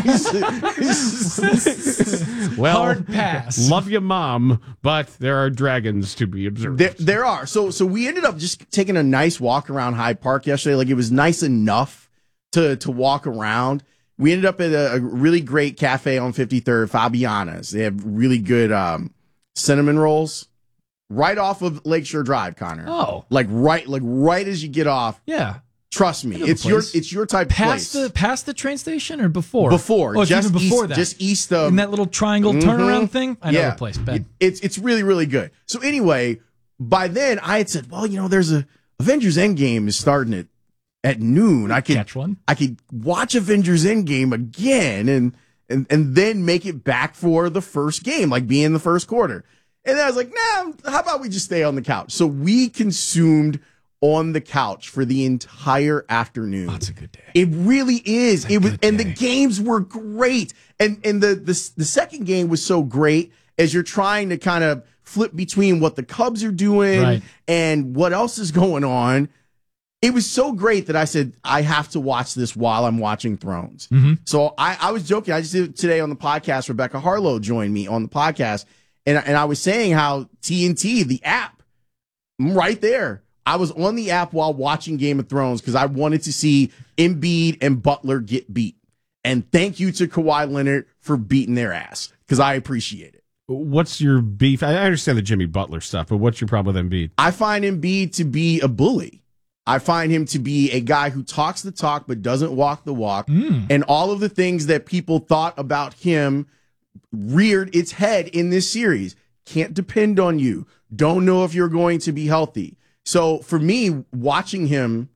Well, hard pass. Love you, Mom, but there are dragons to be observed. There are. So we ended up just taking a nice walk around Hyde Park yesterday. Like, it was nice enough to walk around. We ended up at a really great cafe on 53rd, Fabiana's. They have really good cinnamon rolls right off of Lakeshore Drive, Connor. Oh. Like right as you get off. Yeah. Trust me, it's your type of place. Past the train station or before? Before. Oh, it's just even before east, that. Just east of. In that little triangle turnaround thing? I know the place, Ben. It's really, really good. So anyway, by then I had said, well, there's a Avengers Endgame is starting at noon. I could catch one. I could watch Avengers Endgame again and then make it back for the first game, like be in the first quarter. And then I was like, nah, how about we just stay on the couch? So we consumed on the couch for the entire afternoon. That's a good day. It really is. It was, and the games were great. And the second game was so great as you're trying to kind of flip between what the Cubs are doing and what else is going on. It was so great that I said, I have to watch this while I'm watching Thrones. Mm-hmm. So I was joking. I just did it today on the podcast. Rebecca Harlow joined me on the podcast. And I was saying how TNT, the app, right there, I was on the app while watching Game of Thrones because I wanted to see Embiid and Butler get beat. And thank you to Kawhi Leonard for beating their ass because I appreciate it. What's your beef? I understand the Jimmy Butler stuff, but what's your problem with Embiid? I find Embiid to be a bully. I find him to be a guy who talks the talk but doesn't walk the walk. And all of the things that people thought about him reared its head in this series. Can't depend on you. Don't know if you're going to be healthy. So for me, watching him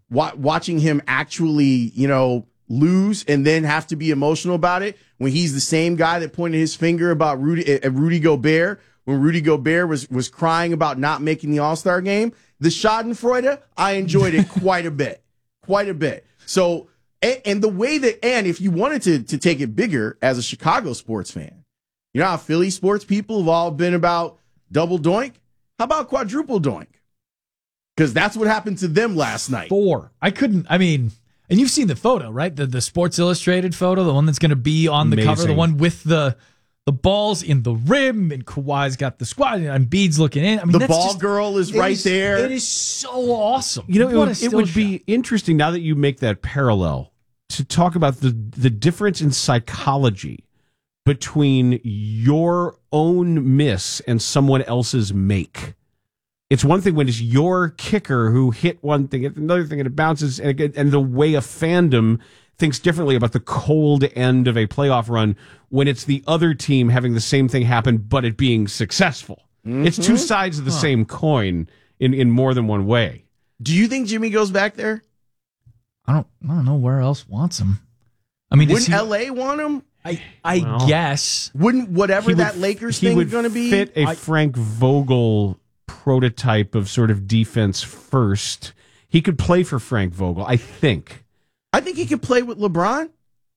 actually, lose and then have to be emotional about it when he's the same guy that pointed his finger about Rudy Gobert when Rudy Gobert was crying about not making the All-Star game. The Schadenfreude, I enjoyed it quite a bit. So, and the way that, and if you wanted to take it bigger as a Chicago sports fan, you know how Philly sports people have all been about double doink? How about quadruple doink? Because that's what happened to them last night. 4. And you've seen the photo, right? The Sports Illustrated photo, the one that's going to be on the cover, the one with the balls in the rim, and Kawhi's got the squad, and Embiid's looking in. The ball girl is right there. It is so awesome. It would be interesting now that you make that parallel to talk about the difference in psychology between your own miss and someone else's make. It's one thing when it's your kicker who hit one thing, another thing, and it bounces, and the way a fandom thinks differently about the cold end of a playoff run when it's the other team having the same thing happen, but it being successful. Mm-hmm. It's two sides of the same coin in more than one way. Do you think Jimmy goes back there? I don't know where else wants him. I mean, wouldn't LA want him? I guess. Wouldn't whatever that Lakers thing is going to be? He would fit a Frank Vogel prototype of sort of defense first. He could play for Frank Vogel, I think. I think he could play with LeBron.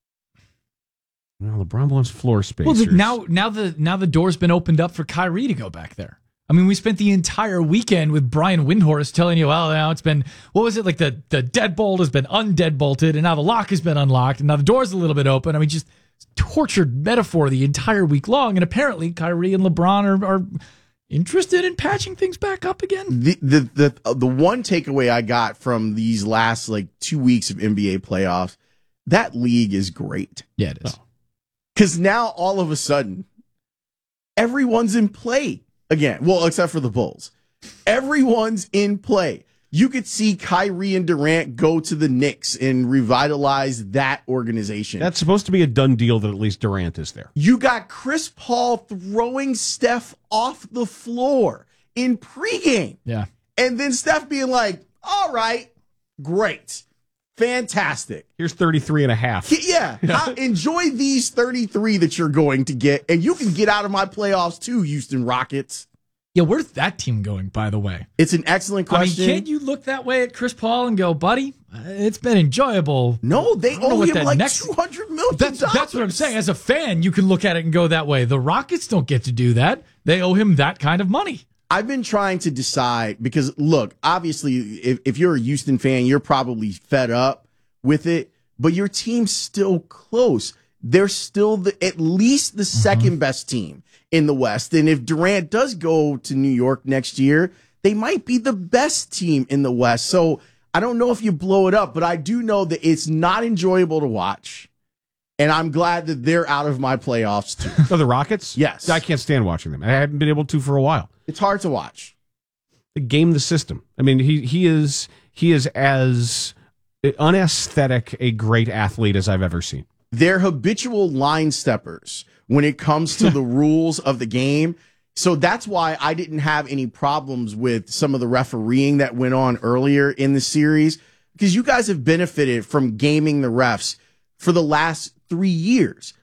Well, LeBron wants floor space. Well, now the door's been opened up for Kyrie to go back there. I mean, we spent the entire weekend with Brian Windhorst telling you, well, now it's been, what was it, like the deadbolt has been undeadbolted, and now the lock has been unlocked, and now the door's a little bit open. I mean, just tortured metaphor the entire week long, and apparently Kyrie and LeBron are interested in patching things back up again. The one takeaway I got from these last 2 weeks of NBA playoffs, that league is great. Yeah, it is. Because now all of a sudden, everyone's in play again. Well, except for the Bulls. Everyone's in play. You could see Kyrie and Durant go to the Knicks and revitalize that organization. That's supposed to be a done deal that at least Durant is there. You got Chris Paul throwing Steph off the floor in pregame. Yeah. And then Steph being like, all right, great. Fantastic. Here's 33 and a half. Yeah. Enjoy these 33 that you're going to get. And you can get out of my playoffs too, Houston Rockets. Yeah, where's that team going, by the way? It's an excellent question. I mean, can't you look that way at Chris Paul and go, buddy, it's been enjoyable. No, they owe him $200 million. That's what I'm saying. As a fan, you can look at it and go that way. The Rockets don't get to do that. They owe him that kind of money. I've been trying to decide because, look, obviously, if you're a Houston fan, you're probably fed up with it. but your team's still close. They're still at least the second best team in the West. And if Durant does go to New York next year, they might be the best team in the West. So I don't know if you blow it up, but I do know that it's not enjoyable to watch. And I'm glad that they're out of my playoffs too. Oh, the Rockets? Yes. I can't stand watching them. I haven't been able to for a while. It's hard to watch. They game the system. I mean, he is as unaesthetic a great athlete as I've ever seen. They're habitual line steppers when it comes to the rules of the game. So that's why I didn't have any problems with some of the refereeing that went on earlier in the series, because you guys have benefited from gaming the refs for the last 3 years.